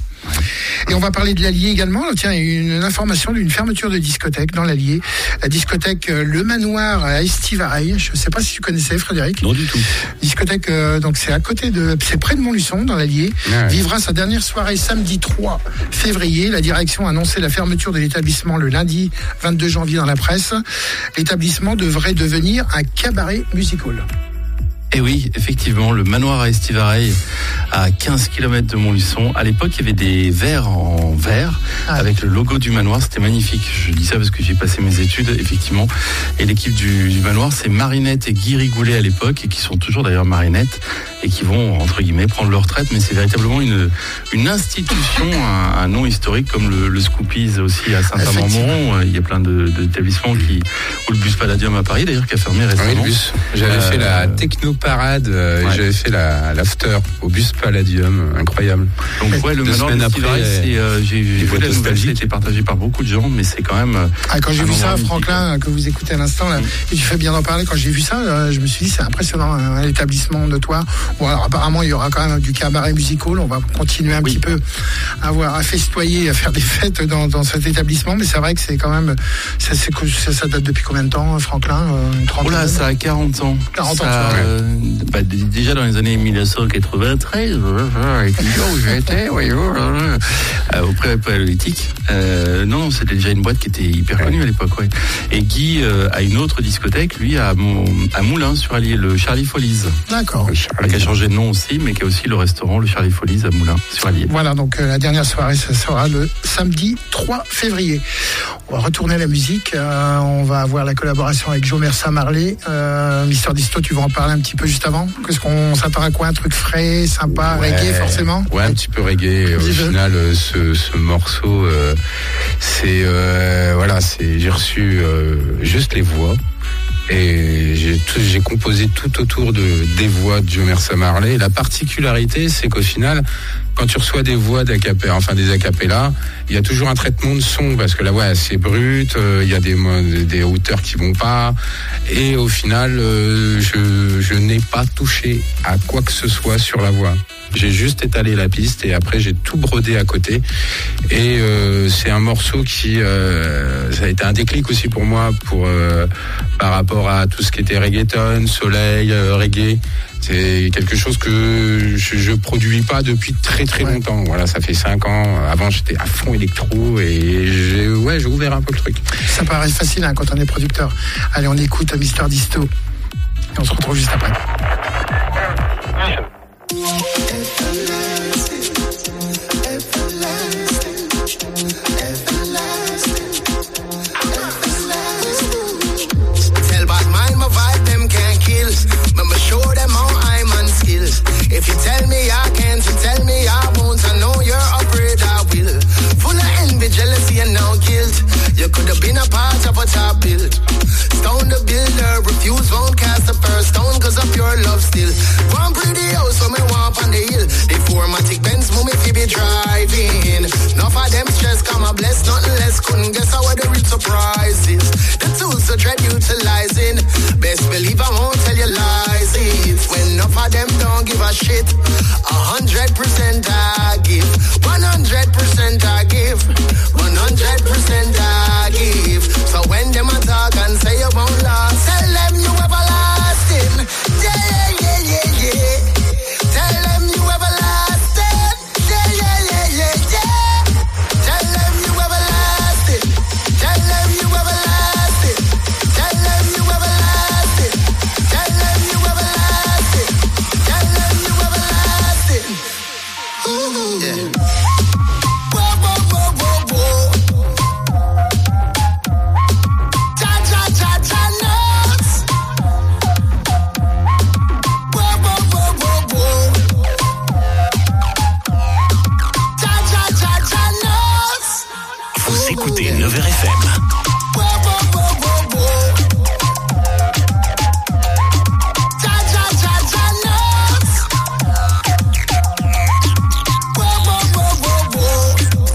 Et on va parler de l'Allier également. Tiens, il y a une information d'une fermeture de discothèque dans l'Allier. La discothèque Le Manoir à Estivareil. Je ne sais pas si tu connaissais, Frédéric. Non, du tout. Discothèque, euh, donc c'est à côté de, c'est près de Montluçon, dans l'Allier. Ouais. Vivra sa dernière soirée samedi trois février. La direction a annoncé la fermeture de l'établissement le lundi vingt-deux janvier dans la presse. L'établissement devrait devenir un cabaret musical. Et oui, effectivement, le manoir à Estivareil à quinze kilomètres de Montluçon. À l'époque, il y avait des verres en verre ah. avec le logo du manoir. C'était magnifique. Je dis ça parce que j'ai passé mes études, effectivement. Et l'équipe du, du manoir, c'est Marinette et Guy Rigoulet à l'époque, et qui sont toujours d'ailleurs Marinette, et qui vont, entre guillemets, prendre leur retraite. Mais c'est véritablement une, une institution, un, un nom historique comme le, le Scoopies aussi à Saint-Amand-Montrond. Il y a plein de, d'établissements qui, ou le Bus Palladium à Paris d'ailleurs, qui a fermé récemment. Oui, le bus. J'avais euh, fait la techno-parade, euh, ouais. j'avais fait la, l'after au Bus Palladium, incroyable. Donc ouais, le Deux manoir après, c'est, euh, j'ai, j'ai vu la nouvelle, ça a été partagé par beaucoup de gens, mais c'est quand même... Euh, ah, quand j'ai vu ça, Franklin, que vous écoutez à l'instant, là, et tu fais bien d'en parler, quand j'ai vu ça, là, je me suis dit, c'est impressionnant, un établissement de toi. Bon, alors apparemment, il y aura quand même du cabaret musical, on va continuer un oui. petit peu à, avoir, à festoyer, à faire des fêtes dans, dans cet établissement, mais c'est vrai que c'est quand même... Ça, c'est, ça, ça date depuis combien de temps, Franklin? Une trentaine? Oh là, ça a quarante ans. quarante ça, ans, euh, bah, déjà dans les années dix-neuf cent quatre-vingt-treize, et puis là où j'étais, oui, euh, auprès de Paléolithique. Euh, non, non, c'était déjà une boîte qui était hyper connue à l'époque, ouais. Et Guy euh, a une autre discothèque, lui, à, Mon, à Moulins-sur-Allier, le Charlie Follies. D'accord. Qui a changé de nom aussi, mais qui a aussi le restaurant, le Charlie Follies à Moulins-sur-Allier. Voilà, donc euh, la dernière soirée, ça sera le samedi trois février. On va retourner à la musique. Euh, on va avoir la collaboration avec Joe Mersa Marley. Euh, Mister Disto, tu vas en parler un petit peu juste avant. Qu'est-ce qu'on s'attend à quoi? Un truc frais, sympa, ouais, reggae forcément? Ouais, un petit peu reggae. Au final, ce, ce morceau, euh, c'est euh, voilà, c'est j'ai reçu euh, juste les voix. Et j'ai, tout, j'ai composé tout autour de, des voix de Joe Mersa Marley. La particularité, c'est qu'au final, quand tu reçois des voix d'acapella, enfin des acapellas, il y a toujours un traitement de son parce que la voix est assez brute, euh, il y a des, des hauteurs qui vont pas. Et au final, euh, je, je n'ai pas touché à quoi que ce soit sur la voix. J'ai juste étalé la piste et après j'ai tout brodé à côté. Et euh, c'est un morceau qui euh, ça a été un déclic aussi pour moi pour euh, par rapport à tout ce qui était reggaeton, soleil, euh, reggae. C'est quelque chose que je, je produis pas depuis très très ouais. longtemps. Voilà, ça fait cinq ans. Avant j'étais à fond électro et j'ai ouais j'ai ouvert un peu le truc. Ça paraît facile hein, quand on est producteur. Allez, on écoute Mister Disto et on se retrouve juste après. If you tell me I can't, you tell me I won't. I know you're afraid I will. Full of envy, jealousy, and no guilt. You could have been a part of a top build. Stone the builder, refuse, won't cast the first stone, cause of your love still. One pretty house, so me walk on the hill. The formatic Benz, move me fi be driving. Enough of them stress, come a bless, nothing less. Couldn't guess how the real surprise is. The tools to dread utilizing. Best believe I won't tell you lies. It's when enough of them don't give a shit. A hundred percent I give. One hundred percent I give. One hundred percent I give. So when them attack and say you won't last, tell them you everlasting. Yeah, yeah, yeah, yeah, yeah. Tell them you everlasting. Yeah, yeah, yeah, yeah, yeah. Tell them you everlasting. Tell them you everlasting. Tell them you everlasting. Tell them you everlasting. Tell them you everlasting. Ooh, yeah. Whoa, whoa, whoa, whoa, whoa. Cha, cha, cha, cha, nuts. Whoa, whoa, whoa, whoa, whoa. Cha, cha, cha, cha, nuts. Vous écoutez neuf heures F M. Whoa, whoa, whoa, whoa, whoa. Cha, cha, cha, cha, nuts. Whoa, whoa, whoa, whoa, whoa.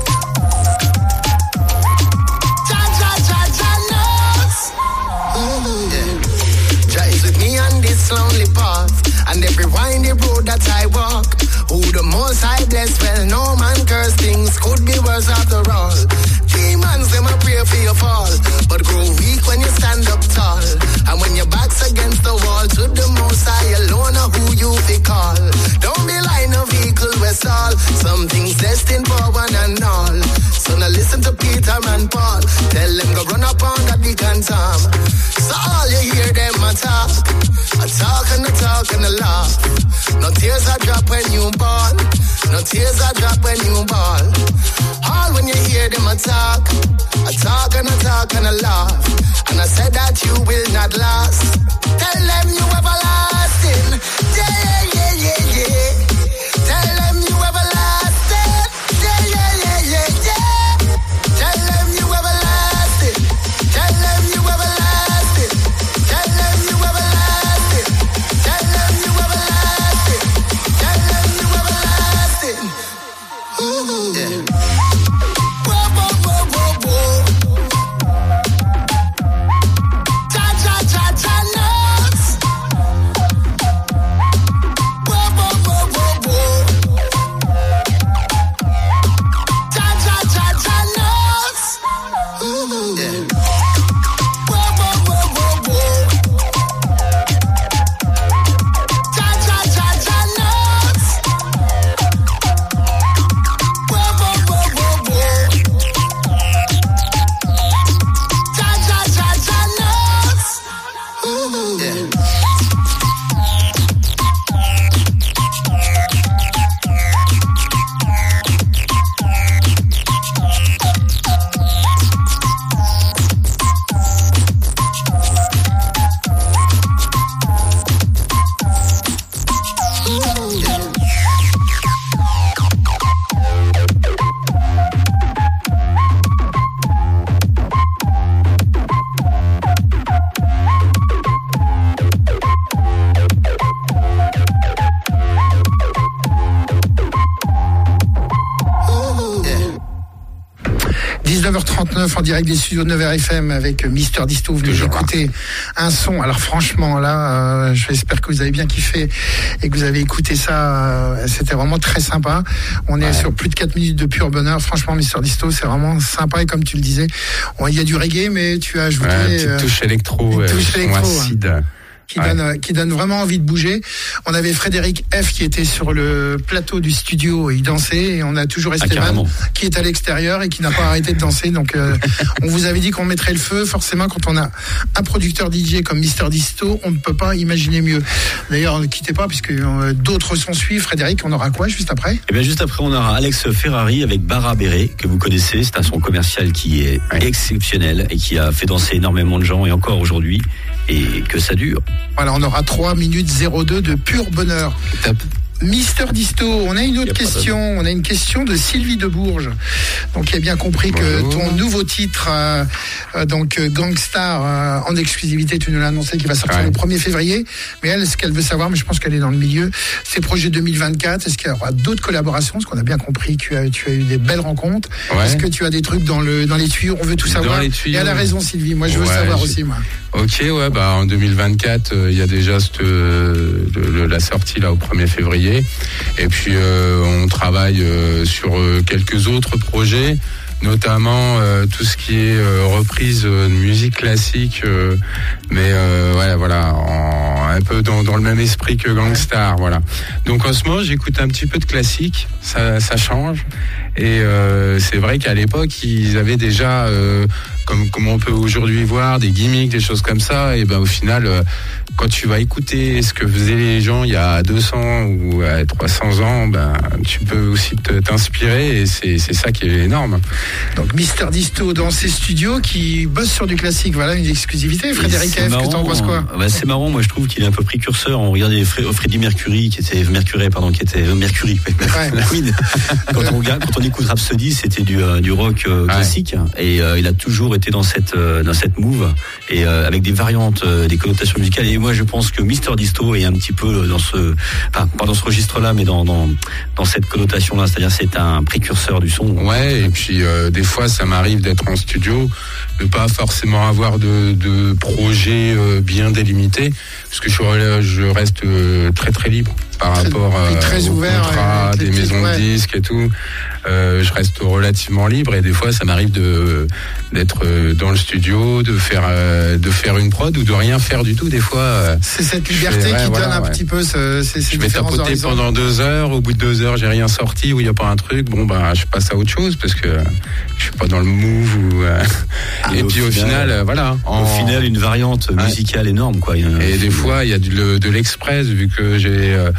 Cha, cha, cha, cha, nuts. Ooh, yeah. Jah is with me on this lonely path, and every windy road that I walk. Who the most I bless, well, no man curse, things could be worse after all. Demons, them a pray for your fall, but grow weak when you stand up tall. And when your back's against the wall, to the most I alone are who you be call. Don't be like no vehicle, we're all. Some things destined for one and all. So now listen to Peter and Paul. Tell them go run up on that big and Tom. So all you hear them a talk, a talk and a talk and a laugh. No tears a drop when you ball. drop when you ball. All when you hear them a talk, a talk and a talk and a laugh. And I said that you will not last. Tell them you everlasting. Yeah, yeah, yeah, yeah. Tell them you everlasting. Yeah, yeah, yeah, yeah, yeah. Tell them you everlasting. Tell them you everlasting. Tell them you everlasting. Tell them you everlasting. Tell them you everlasting. Ooh, yeah. Whoa, whoa, whoa, whoa, whoa. Cha, cha, cha, cha, nuts. Whoa, whoa, whoa, whoa, whoa. Cha, cha, cha, cha, nuts. Ooh, yeah. Whoa, whoa, whoa, whoa, whoa. Cha, cha, cha, cha, nuts. Whoa, whoa, whoa, whoa, whoa. Cha, cha, cha, cha, nuts. Ooh, yeah. dix-neuf heures trente-neuf en direct des studios de neuf heures F M avec Mister Disto. Vous venez d'écouter un son. Alors franchement là, euh, j'espère que vous avez bien kiffé et que vous avez écouté ça. Euh, c'était vraiment très sympa. On est ouais. sur plus de quatre minutes de pur bonheur. Franchement, Mister Disto, c'est vraiment sympa. Et comme tu le disais, il y a du reggae, mais tu as ajouté ouais, une petite touche électro, une touche euh, électro acide. Hein. Qui, ouais. donne, qui donne vraiment envie de bouger. On avait Frédéric F qui était sur le plateau du studio et il dansait, et on a toujours Esteban ah, qui est à l'extérieur et qui n'a pas arrêté de danser. Donc euh, on vous avait dit qu'on mettrait le feu. Forcément, quand on a un producteur D J comme Mister Disto, on ne peut pas imaginer mieux. D'ailleurs, ne quittez pas puisque euh, d'autres sons suivent. Frédéric, on aura quoi juste après? Eh bien, juste après, on aura Alex Ferrari avec Bara Béré, que vous connaissez. C'est un son commercial qui est ouais. exceptionnel et qui a fait danser énormément de gens, et encore aujourd'hui, et que ça dure. Voilà, on aura trois minutes zéro deux de pur bonheur. Top. Mister Disto, on a une autre question. On a une question de Sylvie de Bourges. Donc, il a bien compris Bonjour. que ton nouveau titre, euh, euh, donc Gangstar, euh, en exclusivité, tu nous l'as annoncé, qui va sortir ouais. le premier février. Mais elle, ce qu'elle veut savoir, mais je pense qu'elle est dans le milieu, c'est projet deux mille vingt-quatre. Est-ce qu'il y aura d'autres collaborations? Parce qu'on a bien compris que tu as, tu as eu des belles rencontres. Ouais. Est-ce que tu as des trucs dans le dans les tuyaux? On veut tout savoir. Et elle a raison, Sylvie. Moi, je veux ouais, savoir j'ai... aussi, moi. Ok, ouais, bah en deux mille vingt-quatre, il euh, y a déjà cette, euh, le, la sortie là au premier février. Et puis euh, on travaille euh, sur euh, quelques autres projets, notamment euh, tout ce qui est euh, reprise euh, de musique classique, euh, mais euh, ouais, voilà, en, un peu dans, dans le même esprit que Gangstar, voilà. Donc en ce moment, j'écoute un petit peu de classique, ça, ça change. Et euh, c'est vrai qu'à l'époque, ils avaient déjà, euh, comme, comme on peut aujourd'hui voir, des gimmicks, des choses comme ça. Et ben au final, euh, quand tu vas écouter ce que faisaient les gens il y a deux cents ou à trois cents ans, ben tu peux aussi te, t'inspirer, et c'est, c'est ça qui est énorme. Donc Mister Disto dans ses studios qui bosse sur du classique, voilà une exclusivité. Frédéric F, que t'en penses quoi? Bah, c'est marrant, moi je trouve qu'il est un peu précurseur. On regardait Freddie Mercury qui était Mercury, pardon, qui était euh, Mercury. Ouais. Queen. Quand on regarde, quand on écoute Rhapsody, c'était du euh, du rock euh, classique, ouais. et euh, il a toujours été dans cette euh, dans cette move, et euh, avec des variantes, euh, des connotations musicales. Et moi je pense que Mister Disto est un petit peu dans ce, enfin pas dans ce registre-là, mais dans dans dans cette connotation-là. C'est-à-dire c'est un précurseur du son. Ouais, et puis euh, des fois ça m'arrive d'être en studio, de pas forcément avoir de de projet euh, bien délimité, parce que je, je reste euh, très très libre par très, rapport euh, très aux ouvert, contrats, des maisons ouais. de disques et tout. Euh, je reste relativement libre, et des fois ça m'arrive de d'être dans le studio, de faire euh, de faire une prod ou de rien faire du tout. Des fois euh, c'est cette liberté fais, ouais, qui voilà, donne un ouais. petit peu ce, ces, ces je vais tapoter pendant deux heures, au bout de deux heures j'ai rien sorti, ou il y a pas un truc, bon bah je passe à autre chose parce que je suis pas dans le move ou euh, ah, et puis au final, final euh, voilà en... au final une variante musicale ouais. énorme quoi. Et des fois il y a du, le, de l'express, vu que j'ai euh,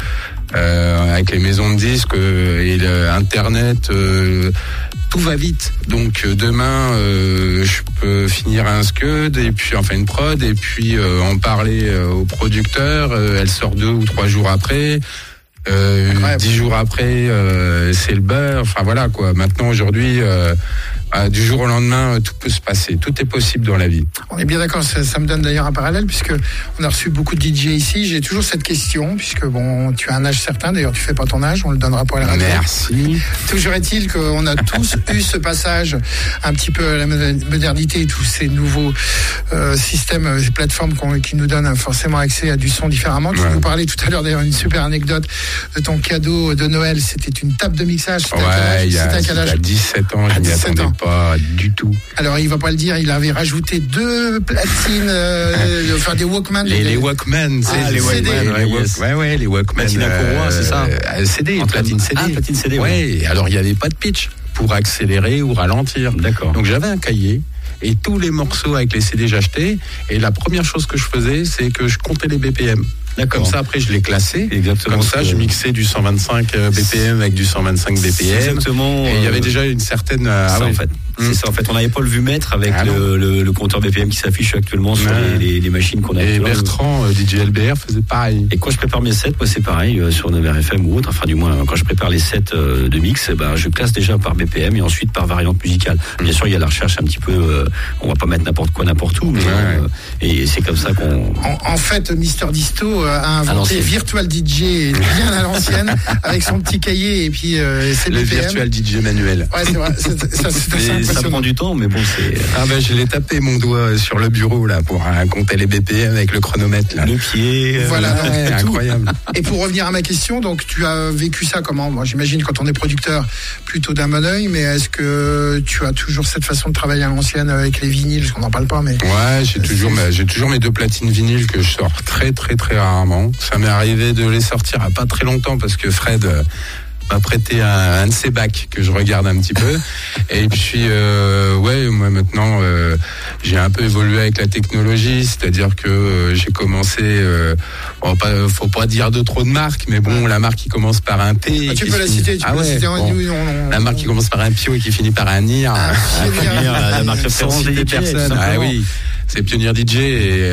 Euh, avec les maisons de disques euh, et l'internet, euh, tout va vite. Donc euh, demain, euh, je peux finir un scud et puis enfin une prod et puis euh, en parler euh, au producteur. Euh, elle sort deux ou trois jours après. Euh, dix jours après, euh, c'est le beurre. Enfin voilà quoi. Maintenant aujourd'hui. Euh, Euh, du jour au lendemain, tout peut se passer. Tout est possible dans la vie. On est bien d'accord. Ça, ça me donne d'ailleurs un parallèle puisque on a reçu beaucoup de D J ici. J'ai toujours cette question puisque bon, tu as un âge certain. D'ailleurs, tu fais pas ton âge. On le donnera pas à la radio. Merci. Toujours est-il qu'on a tous eu ce passage un petit peu à la modernité et tous ces nouveaux euh, systèmes, ces plateformes qui nous donnent forcément accès à du son différemment. Tu ouais. nous parlais tout à l'heure d'ailleurs une super anecdote de ton cadeau de Noël. C'était une table de mixage. C'était ouais, il y a, à dix-sept ans. Je n'y attendais pas. Pas du tout. Alors il va pas le dire, il avait rajouté deux platines, euh, enfin des Walkman. Les, les Walkman, c'est ah, les Walkman. Ouais, ouais, yes. ouais, ouais, les Walkman. Platine à courroie, c'est ça. Euh, C D, Entre platine C D. Ah, platine C D. Ouais. ouais. Alors il y avait pas de pitch pour accélérer ou ralentir. D'accord. Donc j'avais un cahier. Et tous les morceaux avec les C D j'achetais. Et la première chose que je faisais, c'est que je comptais les B P M. D'accord. Comme ça, après, je l'ai classé. Exactement. Comme ça, je mixais du cent vingt-cinq B P M avec du cent vingt-cinq B P M. Exactement. Et il y avait déjà une certaine. Ah ouais. En fait. Mmh. C'est ça. En fait, on n'avait pas le vumètre avec ah le, le, le compteur B P M qui s'affiche actuellement sur ouais. les, les, les machines qu'on a. Et Bertrand, euh, D J L B R, faisait pareil. Et quand je prépare mes sets, moi, c'est pareil euh, sur neuf R F M ou autre. Enfin, du moins, quand je prépare les sets euh, de mix, bah, je classe déjà par B P M et ensuite par variante musicale. Mmh. Bien sûr, il y a la recherche un petit peu. Euh, on va pas mettre n'importe quoi n'importe où, mais ouais. euh, et c'est comme ça qu'on. En, en fait, Mister Disto a inventé Virtual D J bien à l'ancienne avec son petit cahier et puis euh, ses le B P M. Virtual D J manuel. Ouais, c'est vrai. C'est, ça, c'est ça prend du temps, mais bon, c'est. Ah ben, je l'ai tapé mon doigt sur le bureau là pour euh, compter les B P M avec le chronomètre là. Le pied. Voilà, euh, ouais, incroyable. Et pour revenir à ma question, donc tu as vécu ça comment? Moi, j'imagine quand on est producteur, plutôt d'un bon œil, mais est-ce que tu as toujours cette façon de travailler à l'ancienne avec les vinyles, parce qu'on n'en parle pas, mais. Ouais, j'ai toujours, ma, j'ai toujours mes deux platines vinyles que je sors très très très rarement. Ça m'est arrivé de les sortir à pas très longtemps parce que Fred euh, m'a prêté un, un de ses bacs que je regarde un petit peu. Et puis, euh, ouais, moi maintenant, euh, j'ai un peu évolué avec la technologie, c'est-à-dire que euh, j'ai commencé, euh, bon, pas, faut pas dire de trop de marques, mais bon, la marque qui commence par un T. Ah, tu qui peux la finit... citer, tu ah peux ouais, la citer. Bon. Oui, on, on... La marque qui commence par un Pio et qui finit par un N I R. Ah, ah, la, la marque référence des personnes. Ah oui. C'est Pioneer D J et,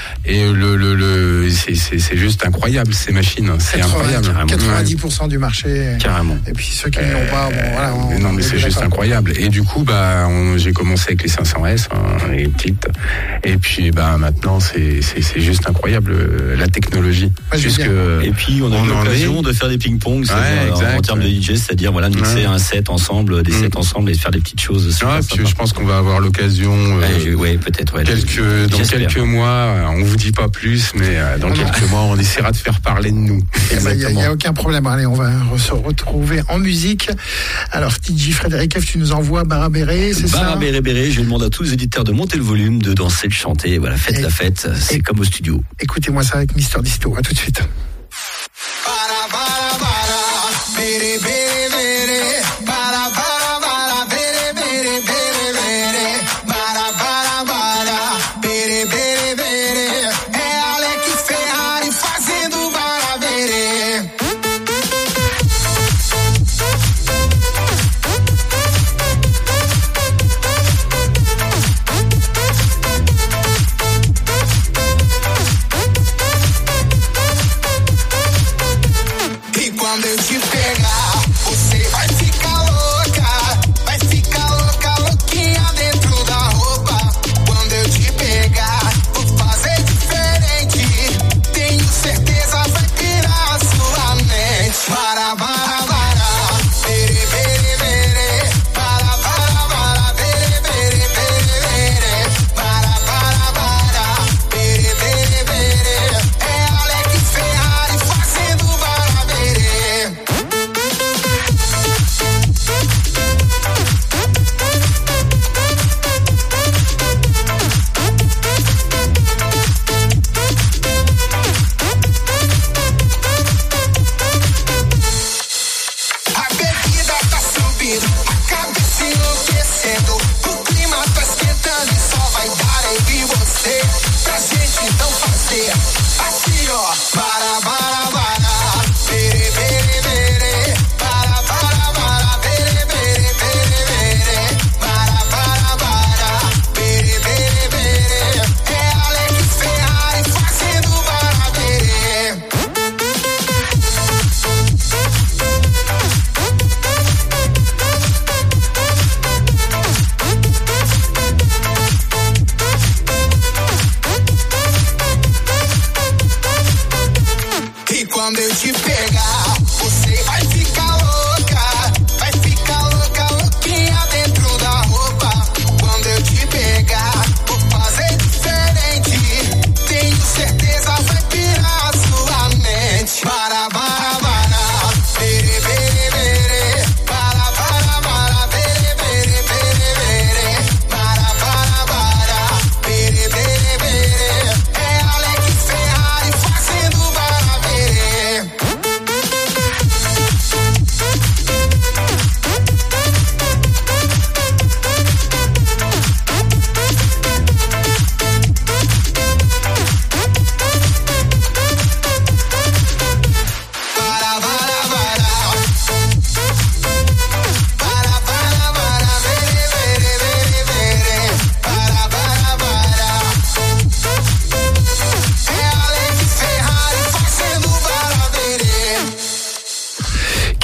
et le, le, le c'est, c'est, c'est juste incroyable ces machines, c'est quatre-vingts, incroyable. quatre-vingt-dix pour cent du marché. Carrément. Et puis ceux qui ne l'ont pas, bon voilà. On, non mais c'est juste d'accord. Incroyable. Et du coup bah on, j'ai commencé avec les cinq cents S, hein, les petites. Et puis bah maintenant c'est, c'est, c'est juste incroyable la technologie. Ouais, puisque et puis on a eu l'occasion de faire des ping-pong ouais, en, exact, en termes de D J, c'est-à-dire voilà mixer ouais. un set ensemble, des mmh. sets ensemble et faire des petites choses. Ah, puis je pense qu'on va avoir l'occasion. Euh, ouais, peut-être. Ouais, quelques dans J'espère. quelques mois, on vous dit pas plus, mais dans non, quelques non. mois, on essaiera de faire parler de nous. Il n'y a, a aucun problème. Allez, on va se retrouver en musique. Alors, D J Frédéric F, tu nous envoies Barabéré, c'est ça? Barabéré Béré, je demande à tous les éditeurs de monter le volume, de danser, de chanter. Voilà, faites et, la fête, c'est et, comme au studio. Écoutez-moi ça avec Mister Disto. À tout de suite. Assim, ó, para, para, para,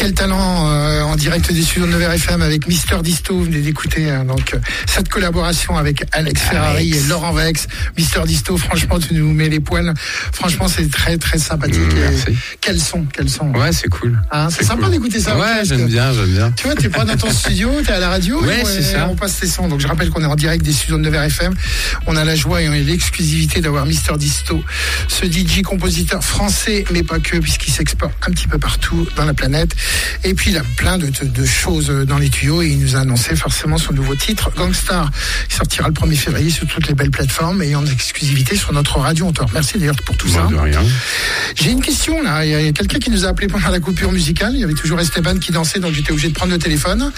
Quel talent euh, en direct des studios de neuf F M avec Mister Disto, vous venez d'écouter hein, donc euh, cette collaboration avec Alex Ferrari Alex. et Laurent Vex. Mister Disto, franchement tu nous mets les poils. Franchement c'est très très sympathique. Mmh, et quel son, quel son. Ouais c'est cool. Hein, c'est, c'est sympa cool. d'écouter ça. Ouais j'aime que, bien, j'aime bien. Tu vois t'es pas dans ton studio, t'es à la radio. Ouais et c'est ça. On passe tes sons. Donc je rappelle qu'on est en direct des studios de neuf F M. On a la joie et on a l'exclusivité d'avoir Mister Disto, ce D J compositeur français mais pas que puisqu'il s'exporte un petit peu partout dans la planète. Et puis il a plein de, de choses dans les tuyaux et il nous a annoncé forcément son nouveau titre Gangstar qui sortira le premier février sur toutes les belles plateformes et en exclusivité sur notre radio. On te remercie d'ailleurs pour tout bon, ça. De rien. J'ai une question là, il y a quelqu'un qui nous a appelé pendant la coupure musicale, il y avait toujours Esteban qui dansait donc j'étais obligé de prendre le téléphone.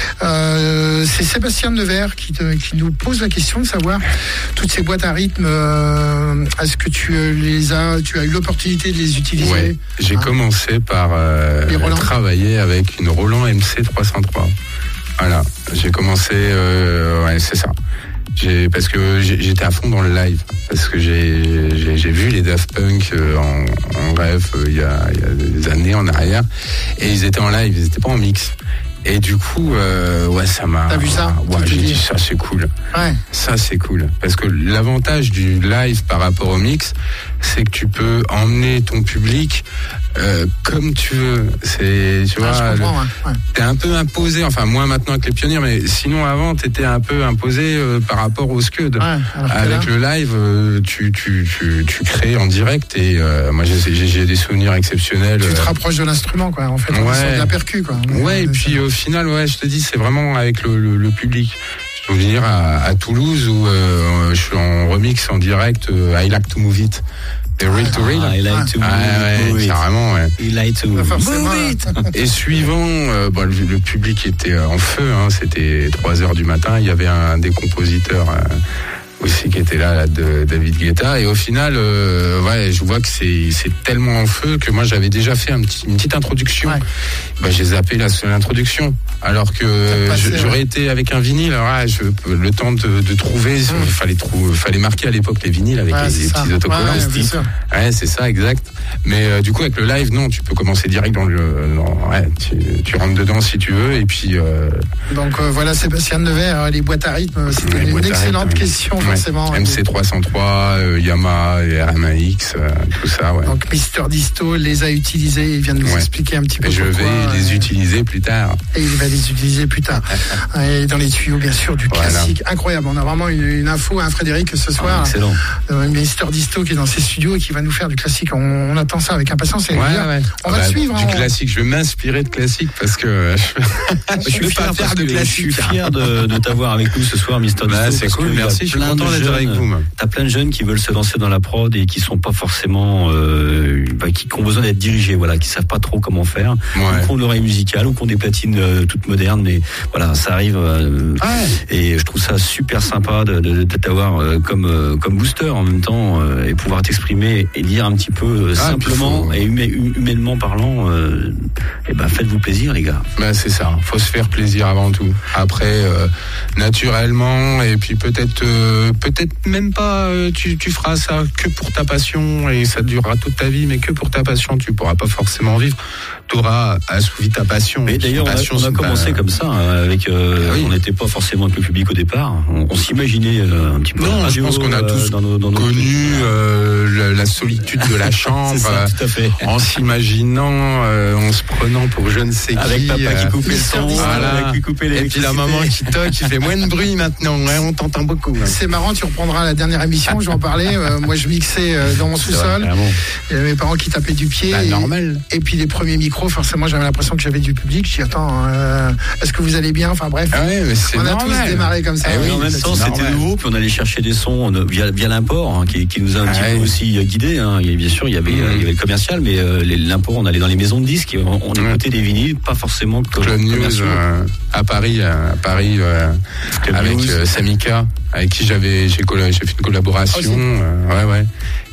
Euh, c'est Sébastien Nevers qui, te, qui nous pose la question de savoir toutes ces boîtes à rythme, euh, est-ce que tu les as, tu as eu l'opportunité de les utiliser? Ouais, j'ai hein commencé par euh, travailler avec une Roland M C trois cent trois. Voilà, j'ai commencé, euh, ouais, c'est ça. J'ai, parce que j'étais à fond dans le live, parce que j'ai, j'ai, j'ai vu les Daft Punk en, en rêve il y a, il y a des années en arrière, et ils étaient en live, ils n'étaient pas en mix. Et du coup, euh, ouais, ça m'a. T'as vu ça? Ouais, j'ai dit ça, c'est cool. Ouais. Ça, c'est cool. Parce que l'avantage du live par rapport au mix, c'est que tu peux emmener ton public euh, comme tu veux. C'est, tu vois, ah, je comprends, le, ouais. t'es un peu imposé. Enfin, moins maintenant avec les pionniers, mais sinon avant, t'étais un peu imposé euh, par rapport au Scud. Ouais, avec le live, euh, tu, tu, tu, tu crées en direct et euh, moi, j'ai, j'ai, j'ai des souvenirs exceptionnels. Tu te rapproches de l'instrument, quoi. En fait, on ouais. est de la percu, quoi. Ouais, et puis au final, ouais, je te dis, c'est vraiment avec le, le, le public. Je peux venir à, à Toulouse où euh, je suis en remix en direct. Euh, I like to move it. The real to real. Ah, I like to move, ah, ouais, move it. Carrément, ouais. I like to move it. Et suivant, euh, bon, le, le public était en feu. Hein, c'était trois heures du matin. Il y avait un des compositeurs. Euh, aussi qui était là, là de David Guetta, et au final euh, ouais je vois que c'est c'est tellement en feu que moi j'avais déjà fait un petit, une petite introduction. Ouais. Bah, j'ai zappé la seule introduction alors que passé, je, j'aurais ouais. été avec un vinyle alors, ouais, je, le temps de, de trouver il mmh. fallait trou, fallait marquer à l'époque les vinyles avec ouais, les, les petits autocollants. Ouais, ouais c'est ça exact, mais euh, du coup avec le live non, tu peux commencer direct dans le dans, ouais, tu, tu rentres dedans si tu veux et puis euh... donc euh, voilà Sébastien Nevers, les boîtes à rythme, c'était ouais, une excellente rythme, question. Ouais. M C trois cent trois, euh, Yamaha, R M A X, euh, tout ça, ouais. Donc Mister Disto les a utilisés, il vient de nous ouais. expliquer un petit peu je pourquoi. Je vais les euh, utiliser plus tard. Et il va les utiliser plus tard. Et dans les tuyaux, bien sûr, du voilà. classique. Incroyable, on a vraiment une, une info, un Frédéric, ce soir. Ah, excellent. Euh, Mister Disto qui est dans ses studios et qui va nous faire du classique. On, on attend ça avec impatience. Et ouais, dire, ouais. On va bah, le suivre. Du hein, classique, je vais m'inspirer de classique parce que je, je suis fier faire de classique. Je suis fier de, de t'avoir avec nous ce soir, Mister Disto. Bah, c'est cool, merci, je suis content d'être avec vous. T'as plein de jeunes qui veulent se lancer dans la prod et qui sont pas forcément, euh, bah, qui, qui ont besoin d'être dirigés, voilà, qui savent pas trop comment faire, ouais. ou qui ont l'oreille musicale, ou qui ont des platines euh, toutes modernes, mais voilà, ça arrive. Euh, ah ouais. Et je trouve ça super sympa de, de, de t'avoir euh, comme euh, comme booster en même temps euh, et pouvoir t'exprimer et dire un petit peu euh, ah, simplement faut... et hum, humainement parlant, euh, et ben faites-vous plaisir les gars. Ben c'est ça, faut se faire plaisir avant tout. Après, euh, naturellement, et puis peut-être euh, peut-être même pas. Euh, tu, tu feras ça que pour ta passion et ça durera toute ta vie, mais que pour ta passion, tu pourras pas forcément vivre. Tu auras assouvi ta passion. Mais d'ailleurs, passion, on a, on a commencé pas... comme ça, avec. Euh, oui. On n'était pas forcément avec le public au départ. On, on s'imaginait euh, un petit peu. Non, radio, je pense qu'on a tous euh, dans nos, dans nos connu euh, la, la solitude de la chambre, ça, tout à fait. En s'imaginant, euh, en se prenant pour je ne sais avec qui. Avec papa qui coupait le son, voilà. qui coupait les. Et puis la maman qui toque, qui fait moins de bruit maintenant. Ouais, on t'entend beaucoup. Hein. C'est marrant, tu reprendras la dernière émission. Je vais en parler. Euh, moi, je mixais euh, dans mon sous-sol. Vrai, il y avait mes parents qui tapaient du pied. Bah, et, normal. Et puis les premiers micros, forcément, j'avais l'impression que j'avais du public. Je dis attends, euh, est-ce que vous allez bien? Enfin bref. Ah ouais, mais c'est on a normal. tous démarré comme ça. Eh oui, en même temps, c'était normal. Nouveau. Puis on allait chercher des sons on, via, via l'import, hein, qui, qui nous a un ah petit ouais. peu aussi guidés. Hein. Bien sûr, il y avait, mmh. il y avait le commercial, mais euh, l'import, on allait dans les maisons de disques, on, on mmh. écoutait des vinyles, pas forcément comme Club News euh, à Paris, à Paris, euh, avec euh, Samika, avec qui j'avais j'ai, colla- j'ai fait une collaboration. Oh, euh, ouais, ouais.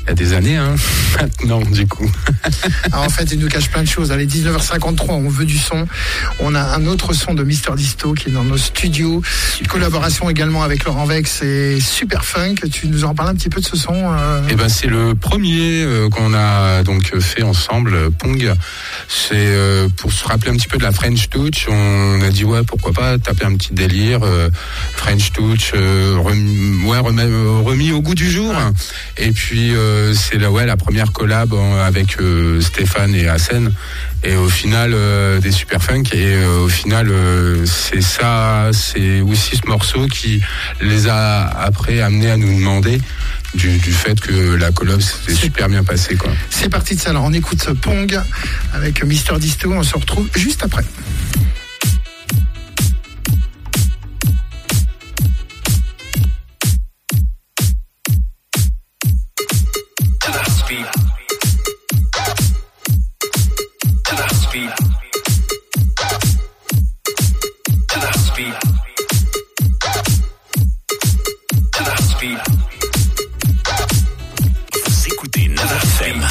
Il y a des années, hein, maintenant, du coup. Alors, en fait, il nous cache plein de choses. Allez, dix-neuf heures cinquante-trois, on veut du son. On a un autre son de Mister Disto qui est dans nos studios. Une collaboration également avec Laurent Vex et Super Funk. Tu nous en parles un petit peu de ce son euh... Eh ben, c'est le premier euh, qu'on a donc fait ensemble, Pong. C'est euh, pour se rappeler un petit peu de la French Touch. On a dit, ouais, pourquoi pas taper un petit délire. Euh, French Touch, euh, remis, ouais, remis, remis au goût du jour. Et puis, euh, c'est la, ouais, la première collab avec euh, Stéphane et Hassen, et au final euh, des Super Funk, et euh, au final euh, c'est ça, c'est aussi ce morceau qui les a après amenés à nous demander du, du fait que la collab s'était super bien passée, quoi. C'est parti de ça. Alors on écoute Pong avec Mister Disto, on se retrouve juste après. Vous écoutez neuf heures F M.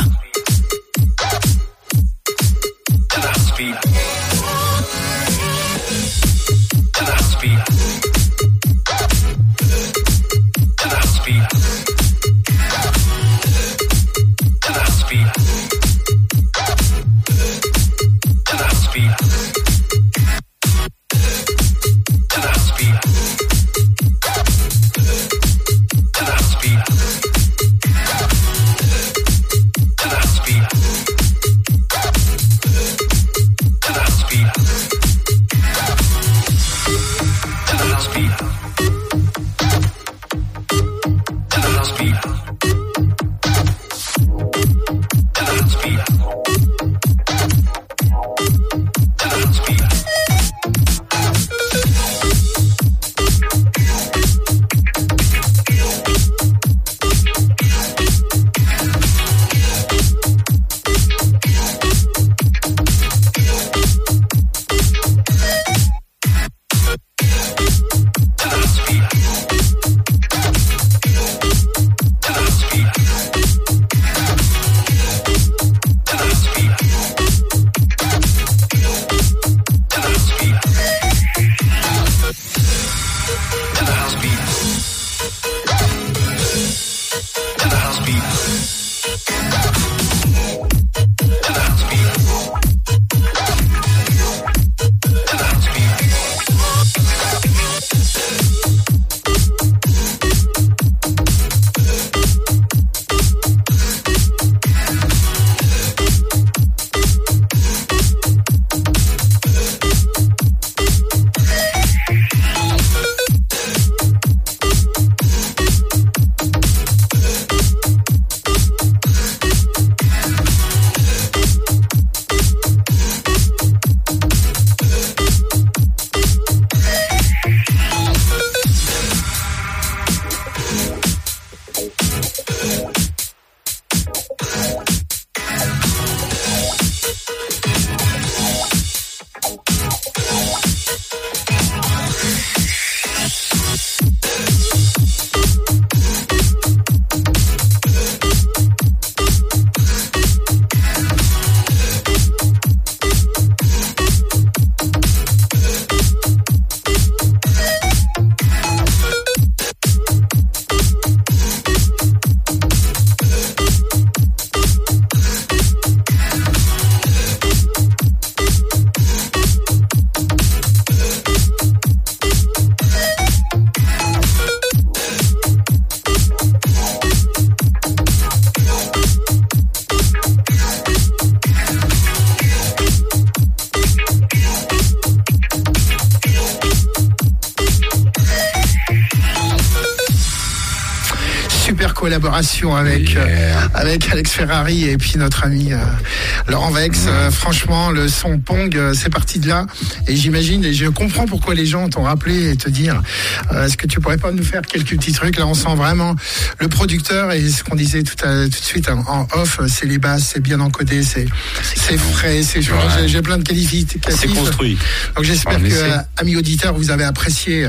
Collaboration avec yeah. euh, avec Alex Ferrari et puis notre ami euh, Laurent Vex. Mmh. Euh, franchement, le son Pong, euh, c'est parti de là. Et j'imagine, et je comprends pourquoi les gens t'ont rappelé et te dire, euh, est-ce que tu pourrais pas nous faire quelques petits trucs? Là, on sent vraiment le producteur, et ce qu'on disait tout, à, tout de suite en, en off, c'est les basses, c'est bien encodé, c'est c'est frais, c'est ouais. j'ai, j'ai plein de qualificatifs. C'est construit. Donc j'espère que, euh, amis auditeurs, vous avez apprécié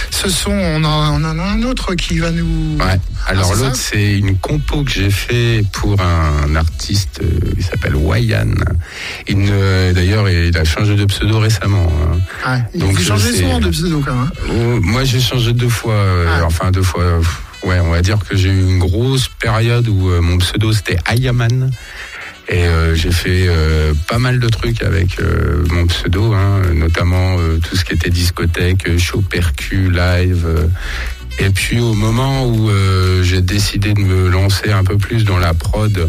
Ce son, on en, on en a un autre qui va nous... Ouais. Alors ah, c'est l'autre, ça c'est une compo que j'ai fait pour un artiste euh, qui s'appelle Wayan. Il ne, d'ailleurs, il a changé de pseudo récemment. Hein. Ah, il Donc, faut changer c'est... souvent de pseudo quand même. Oh, moi, j'ai changé deux fois. Euh, Ah. Enfin, deux fois. euh, ouais, on va dire que j'ai eu une grosse période où euh, mon pseudo, c'était Ayaman. Et euh, j'ai fait euh, pas mal de trucs avec euh, mon pseudo, hein, notamment euh, tout ce qui était discothèque, show percu, live. Euh, et puis au moment où euh, j'ai décidé de me lancer un peu plus dans la prod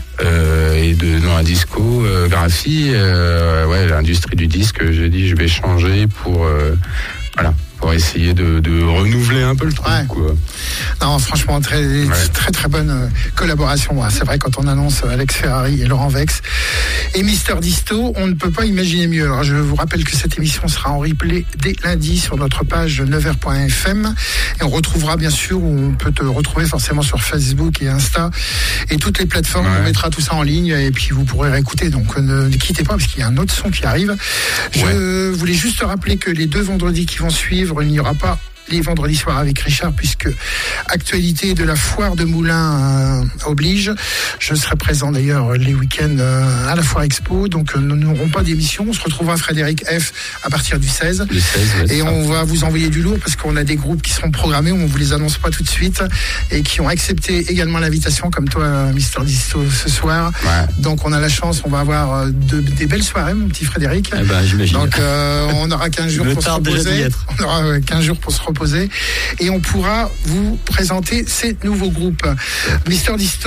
euh, et de dans la discographie, euh, ouais, l'industrie du disque, j'ai dit je vais changer pour euh, voilà. pour essayer de, de renouveler un peu le truc. Ouais. Quoi. Non, franchement, très, ouais. très, très bonne euh, collaboration. Ouais, c'est vrai, quand on annonce Alex Ferrari et Laurent Vex et Mister Disto, on ne peut pas imaginer mieux. Alors, je vous rappelle que cette émission sera en replay dès lundi sur notre page neuf heures point f m. Et on retrouvera, bien sûr, où on peut te retrouver forcément sur Facebook et Insta et toutes les plateformes. Ouais. On mettra tout ça en ligne et puis vous pourrez réécouter. Donc, ne, ne quittez pas parce qu'il y a un autre son qui arrive. Je ouais. voulais juste rappeler que les deux vendredis qui vont suivre, il n'y aura pas les vendredis soirs avec Richard, puisque actualité de la foire de Moulins euh, oblige. Je serai présent d'ailleurs les week-ends euh, à la foire expo, donc euh, nous n'aurons pas d'émission. On se retrouvera Frédéric F à partir du seize. Le seize ouais, et on va vous envoyer du lourd parce qu'on a des groupes qui seront programmés, on vous les annonce pas tout de suite, et qui ont accepté également l'invitation, comme toi, Mister Disto, ce soir. Ouais. Donc on a la chance, on va avoir de, des belles soirées, mon petit Frédéric. Eh ben, j'imagine. Donc euh, on aura quinze jours pour se reposer. On aura quinze jours pour se reposer. Et on pourra vous présenter ces nouveaux groupes. Mister Disto,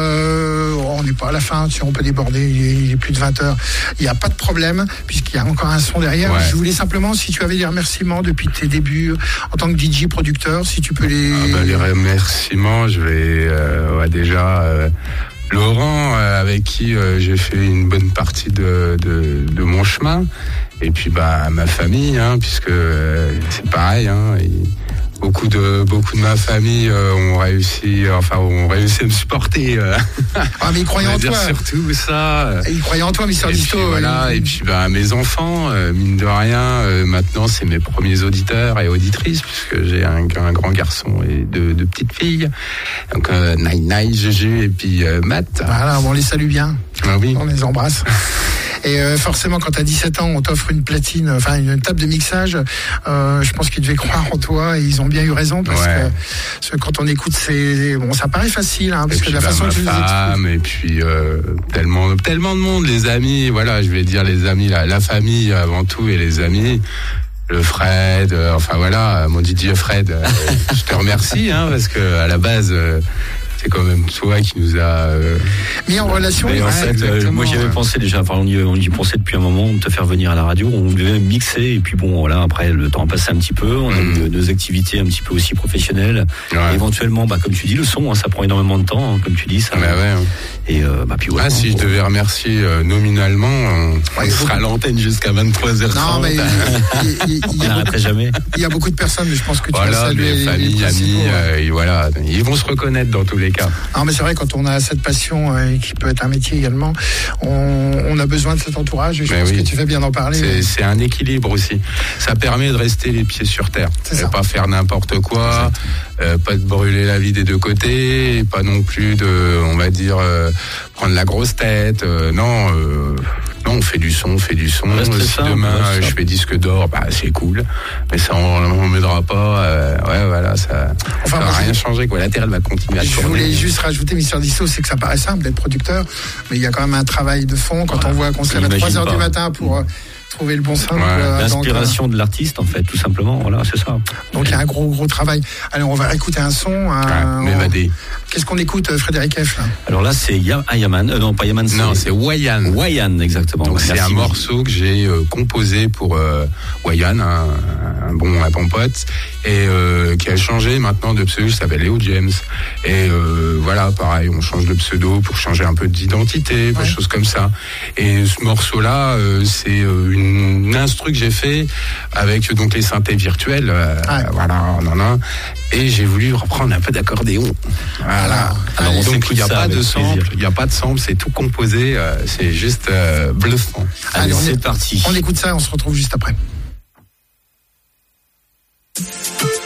euh, on n'est pas à la fin, si on peut déborder, il est, il est plus de vingt heures. Il n'y a pas de problème, puisqu'il y a encore un son derrière. Ouais. Je voulais simplement, si tu avais des remerciements depuis tes débuts en tant que D J producteur, si tu peux les... Ah bah, les remerciements, je vais euh, ouais, déjà... Euh... Laurent, euh, avec qui euh, j'ai fait une bonne partie de, de, de mon chemin, et puis bah ma famille, hein, puisque euh, c'est pareil, hein, et beaucoup de beaucoup de ma famille euh, ont réussi, enfin ont réussi à me supporter. Euh, ah mais ils croyaient en toi. Surtout ça. Ils croyaient en toi, Mister Disto. Voilà, il... et puis bah mes enfants, euh, mine de rien, euh, maintenant c'est mes premiers auditeurs et auditrices, puisque j'ai un, un grand garçon et deux, deux petites filles. Donc euh, Nai Nai, Juju et puis euh, Matt. Voilà, on les salue bien. Ah oui. On les embrasse. Et euh, forcément, quand tu as dix-sept ans, on t'offre une platine, enfin une table de mixage. Euh, je pense qu'ils devaient croire en toi et ils ont bien eu raison parce, ouais. que, parce que quand on écoute, c'est bon, ça paraît facile, hein, parce et que puis, la bah, façon ma que tu femme, les et puis euh, tellement, tellement de monde, les amis. Voilà, je vais dire les amis, la, la famille avant tout et les amis. Le Fred, euh, enfin voilà, mon D J Fred. Euh, je te remercie, hein, parce que à la base. Euh, c'est quand même toi qui nous a euh... mis en relation. Mais en ouais, fait, euh, moi j'y avais pensé déjà, enfin on y, on y pensait depuis un moment, de te faire venir à la radio, on devait mixer et puis bon voilà, après le temps a passé un petit peu, on a mmh. eu nos activités un petit peu aussi professionnelles. Ouais. Éventuellement, bah comme tu dis, le son, hein, ça prend énormément de temps, hein, comme tu dis ça. Bah ouais. Et euh, bah puis voilà. Ah, si bon. je devais remercier euh, nominalement, on, ouais, on sera à l'antenne jusqu'à vingt-trois heures trente. Non mais il, il, il, on n'arrêterait jamais. Il y a beaucoup de personnes, mais je pense que tu voilà, vas saluer les familles, les amis, euh, et voilà, ils vont se reconnaître dans tous les cas. Non mais c'est vrai, quand on a cette passion euh, qui peut être un métier également, on, on a besoin de cet entourage et je mais pense oui. que tu fais bien d'en parler. C'est, c'est un équilibre aussi. Ça permet de rester les pieds sur terre, et pas faire n'importe quoi, euh, pas de brûler la vie des deux côtés, et pas non plus de, on va dire, euh, prendre la grosse tête. Euh, non. Euh, Non, on fait du son, on fait du son. Si simple, demain je fais disque d'or, bah c'est cool. Mais ça, on ne m'aidera pas. Euh, ouais, voilà, ça enfin, ça va rien changer. Quoi. La Terre, elle va continuer à je tourner. Je voulais juste rajouter, Mister Disto, c'est que ça paraît simple d'être producteur, mais il y a quand même un travail de fond quand voilà. on voit qu'on se lève à trois heures du matin pour euh, trouver le bon son. Ouais. Euh, L'inspiration donc, euh, de l'artiste, en fait, tout simplement. Voilà, c'est ça. Donc il y a un gros, gros travail. Allez, on va écouter un son. Un, ouais, m'évader. Qu'est-ce qu'on écoute, Frédéric F là? Alors là, c'est Ayaman. Euh, non, pas Yaman. Non, c'est Wayan. Wayan, exactement. Donc c'est un morceau que j'ai euh, composé pour euh, Wayan, un, un bon, un bon pote, et euh, qui a changé maintenant de pseudo. Il s'appelle Léo James. Et euh, voilà, pareil, on change de pseudo pour changer un peu d'identité, ouais. des choses comme ça. Et ce morceau-là, euh, c'est euh, une, une instru que j'ai fait avec donc les synthés virtuels. Euh, ouais. Voilà, non, non. Et j'ai voulu reprendre un peu d'accordéon. Voilà. Alors, on donc il n'y a pas de sample, il n'y a pas de sample, c'est tout composé, euh, c'est juste euh, bluffant. Allez, Allez c'est est, parti. On écoute ça, on se retrouve juste après.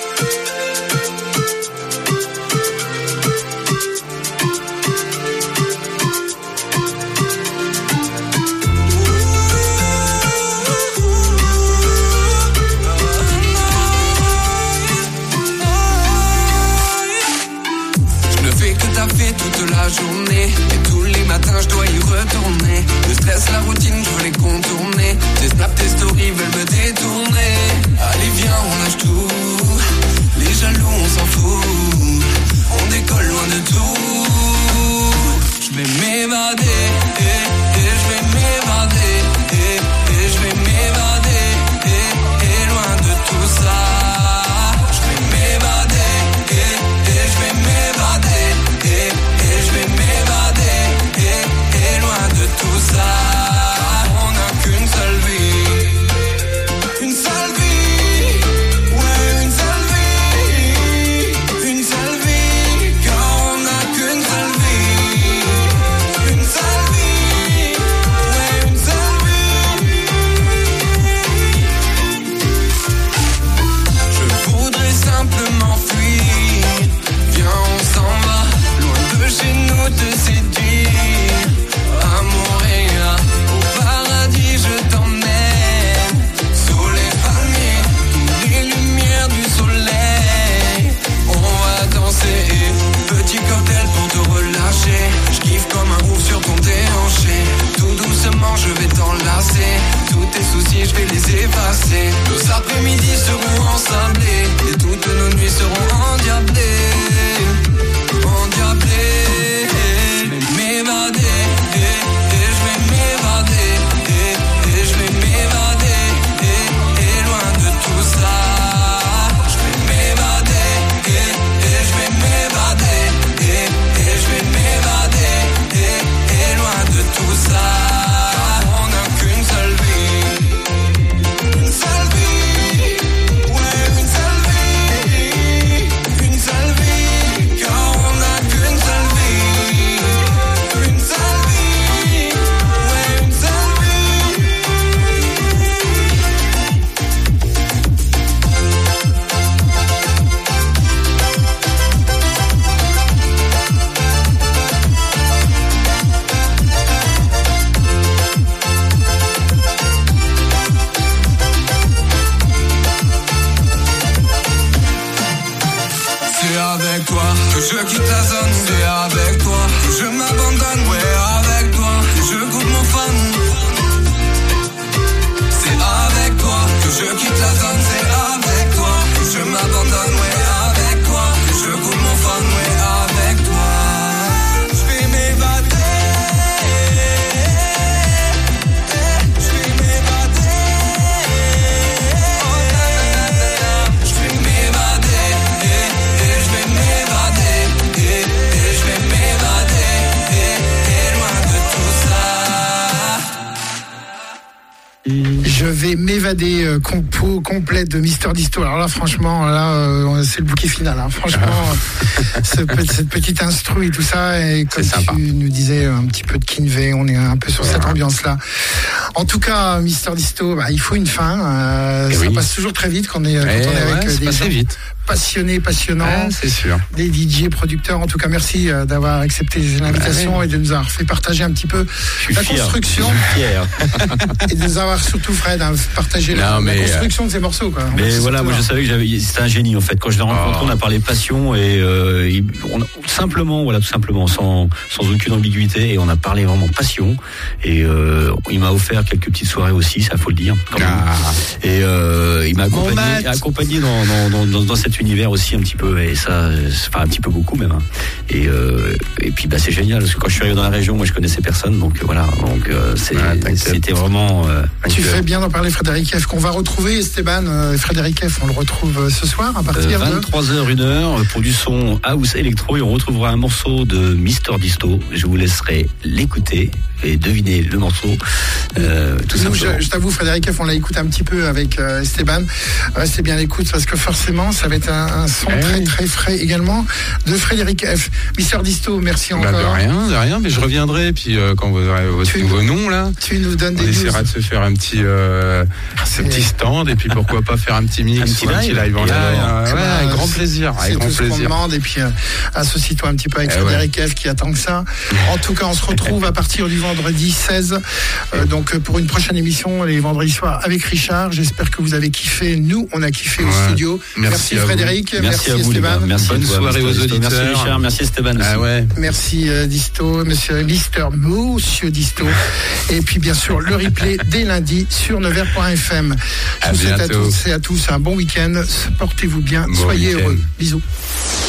passé. Nos après-midi seront ensablés et toutes nos nuits seront endiablées. Endiablées. Je vais m'évader et, et je vais m'évader et, et je vais m'évader et, et loin de tout ça. Je vais m'évader et, et je vais m'évader et, et je vais m'évader et, et loin de tout ça. Car on n'a qu'une seule vie. Une seule vie. Ouais, une seule vie. Une seule vie. Car on n'a qu'une seule vie. Une seule vie. Ouais, une seule vie. C'est avec toi que je quitte la zone. C'est avec toi que je m'abandonne. Ouais, avec toi que je coupe mon fun. C'est avec toi que je quitte la zone. C'est avec toi que je m'abandonne. Ouais, avec toi que je coupe mon fun. Ouais, avec toi je vais m'évader. Je vais m'évader. Oh, na, na, na, na, na. Je vais m'évader et, et je vais m'évader et, et je vais m'évader et, et loin de tout ça. Je vais m'évader, euh, compo complète de Mister Disto. Alors là, franchement, là, euh, c'est le bouquet final. Hein. Franchement, euh, ce pe- cette petite instru et tout ça, et comme C'est tu sympa. nous disais, un petit peu de Kinvey, on est un peu sur cette ambiance-là. En tout cas, Mister Disto, bah, il faut une fin. Euh, Eh ça oui. passe toujours très vite quand on est, quand Eh on est avec ouais, euh, c'est des passé gens vite. passionnés, passionnants. Ouais, c'est sûr. Des D J producteurs, en tout cas merci euh, d'avoir accepté l'invitation et de nous avoir fait partager un petit peu Je suis la fier. construction Je suis fier. et de nous avoir surtout Fred hein, partagé la, Non, mais, la construction de ces morceaux quoi. Mais C'est voilà, surtout moi je là. savais que j'avais, c'était un génie en fait. Quand je l'ai rencontré, Oh. on a parlé passion et euh, il- on a- simplement, voilà, tout simplement, sans, sans aucune ambiguïté, et on a parlé vraiment passion. Et euh, il m'a offert quelques petites soirées aussi, ça faut le dire. Quand même. Ah. Et euh, il m'a Mon accompagné, Matt. accompagné dans, dans, dans, dans, dans cet univers aussi un petit peu, et ça, euh, enfin un petit peu beaucoup même. hein. Et, euh, et puis bah c'est génial parce que quand je suis arrivé dans la région, moi je connaissais personne, donc euh, voilà, donc euh, c'est, Ouais, t'inquiète. c'était vraiment. Euh, Tu euh, fais bien d'en parler, Frédéric F, qu'on va retrouver. Esteban, euh, Frédéric F, on le retrouve euh, ce soir à partir de. vingt-trois heures, une heure pour du son house électro, et on retrouvera un morceau de Mister Disto. Je vous laisserai l'écouter et deviner le morceau. Euh, tout Nous, simplement. je, je t'avoue, Frédéric F, on l'a écouté un petit peu avec euh, Esteban. Restez bien à l'écoute parce que forcément, ça va être un, un son Eh très oui. très frais également de Frédéric F. Mister Disto, merci Bah, encore. de rien, de rien, mais je reviendrai. Puis euh, quand vous aurez votre Tu- nouveau nom là, Tu nous donnes on des essaiera news. de se faire un petit, euh, un petit stand et puis pourquoi pas faire un petit mix, Un petit ou un live. petit live en Et live. alors, Euh, Eh ouais, ben, avec grand plaisir, C'est avec grand tout ce qu'on plaisir. demande. Et puis, euh, associe-toi un petit peu avec Eh Frédéric F qui attend que ça. En tout cas, on se retrouve à partir du vendredi seize. Euh, donc, euh, pour une prochaine émission, les vendredis soirs avec Richard. J'espère que vous avez kiffé. Nous, on a kiffé au Ouais. studio. Merci à vous. Frédéric. Merci, Merci à vous, les Esteban. gars. Merci Bonne à toi, soirée Mister aux Disto. auditeurs. Merci Richard, merci Esteban aussi. Ah ouais. Merci euh, Disto, monsieur Lister, monsieur Disto. Et puis bien sûr le replay dès lundi sur nevers point f m. Je À vous souhaite à bientôt. tous et à tous un bon week-end. Portez-vous bien, Bon soyez week-end. heureux. Bisous.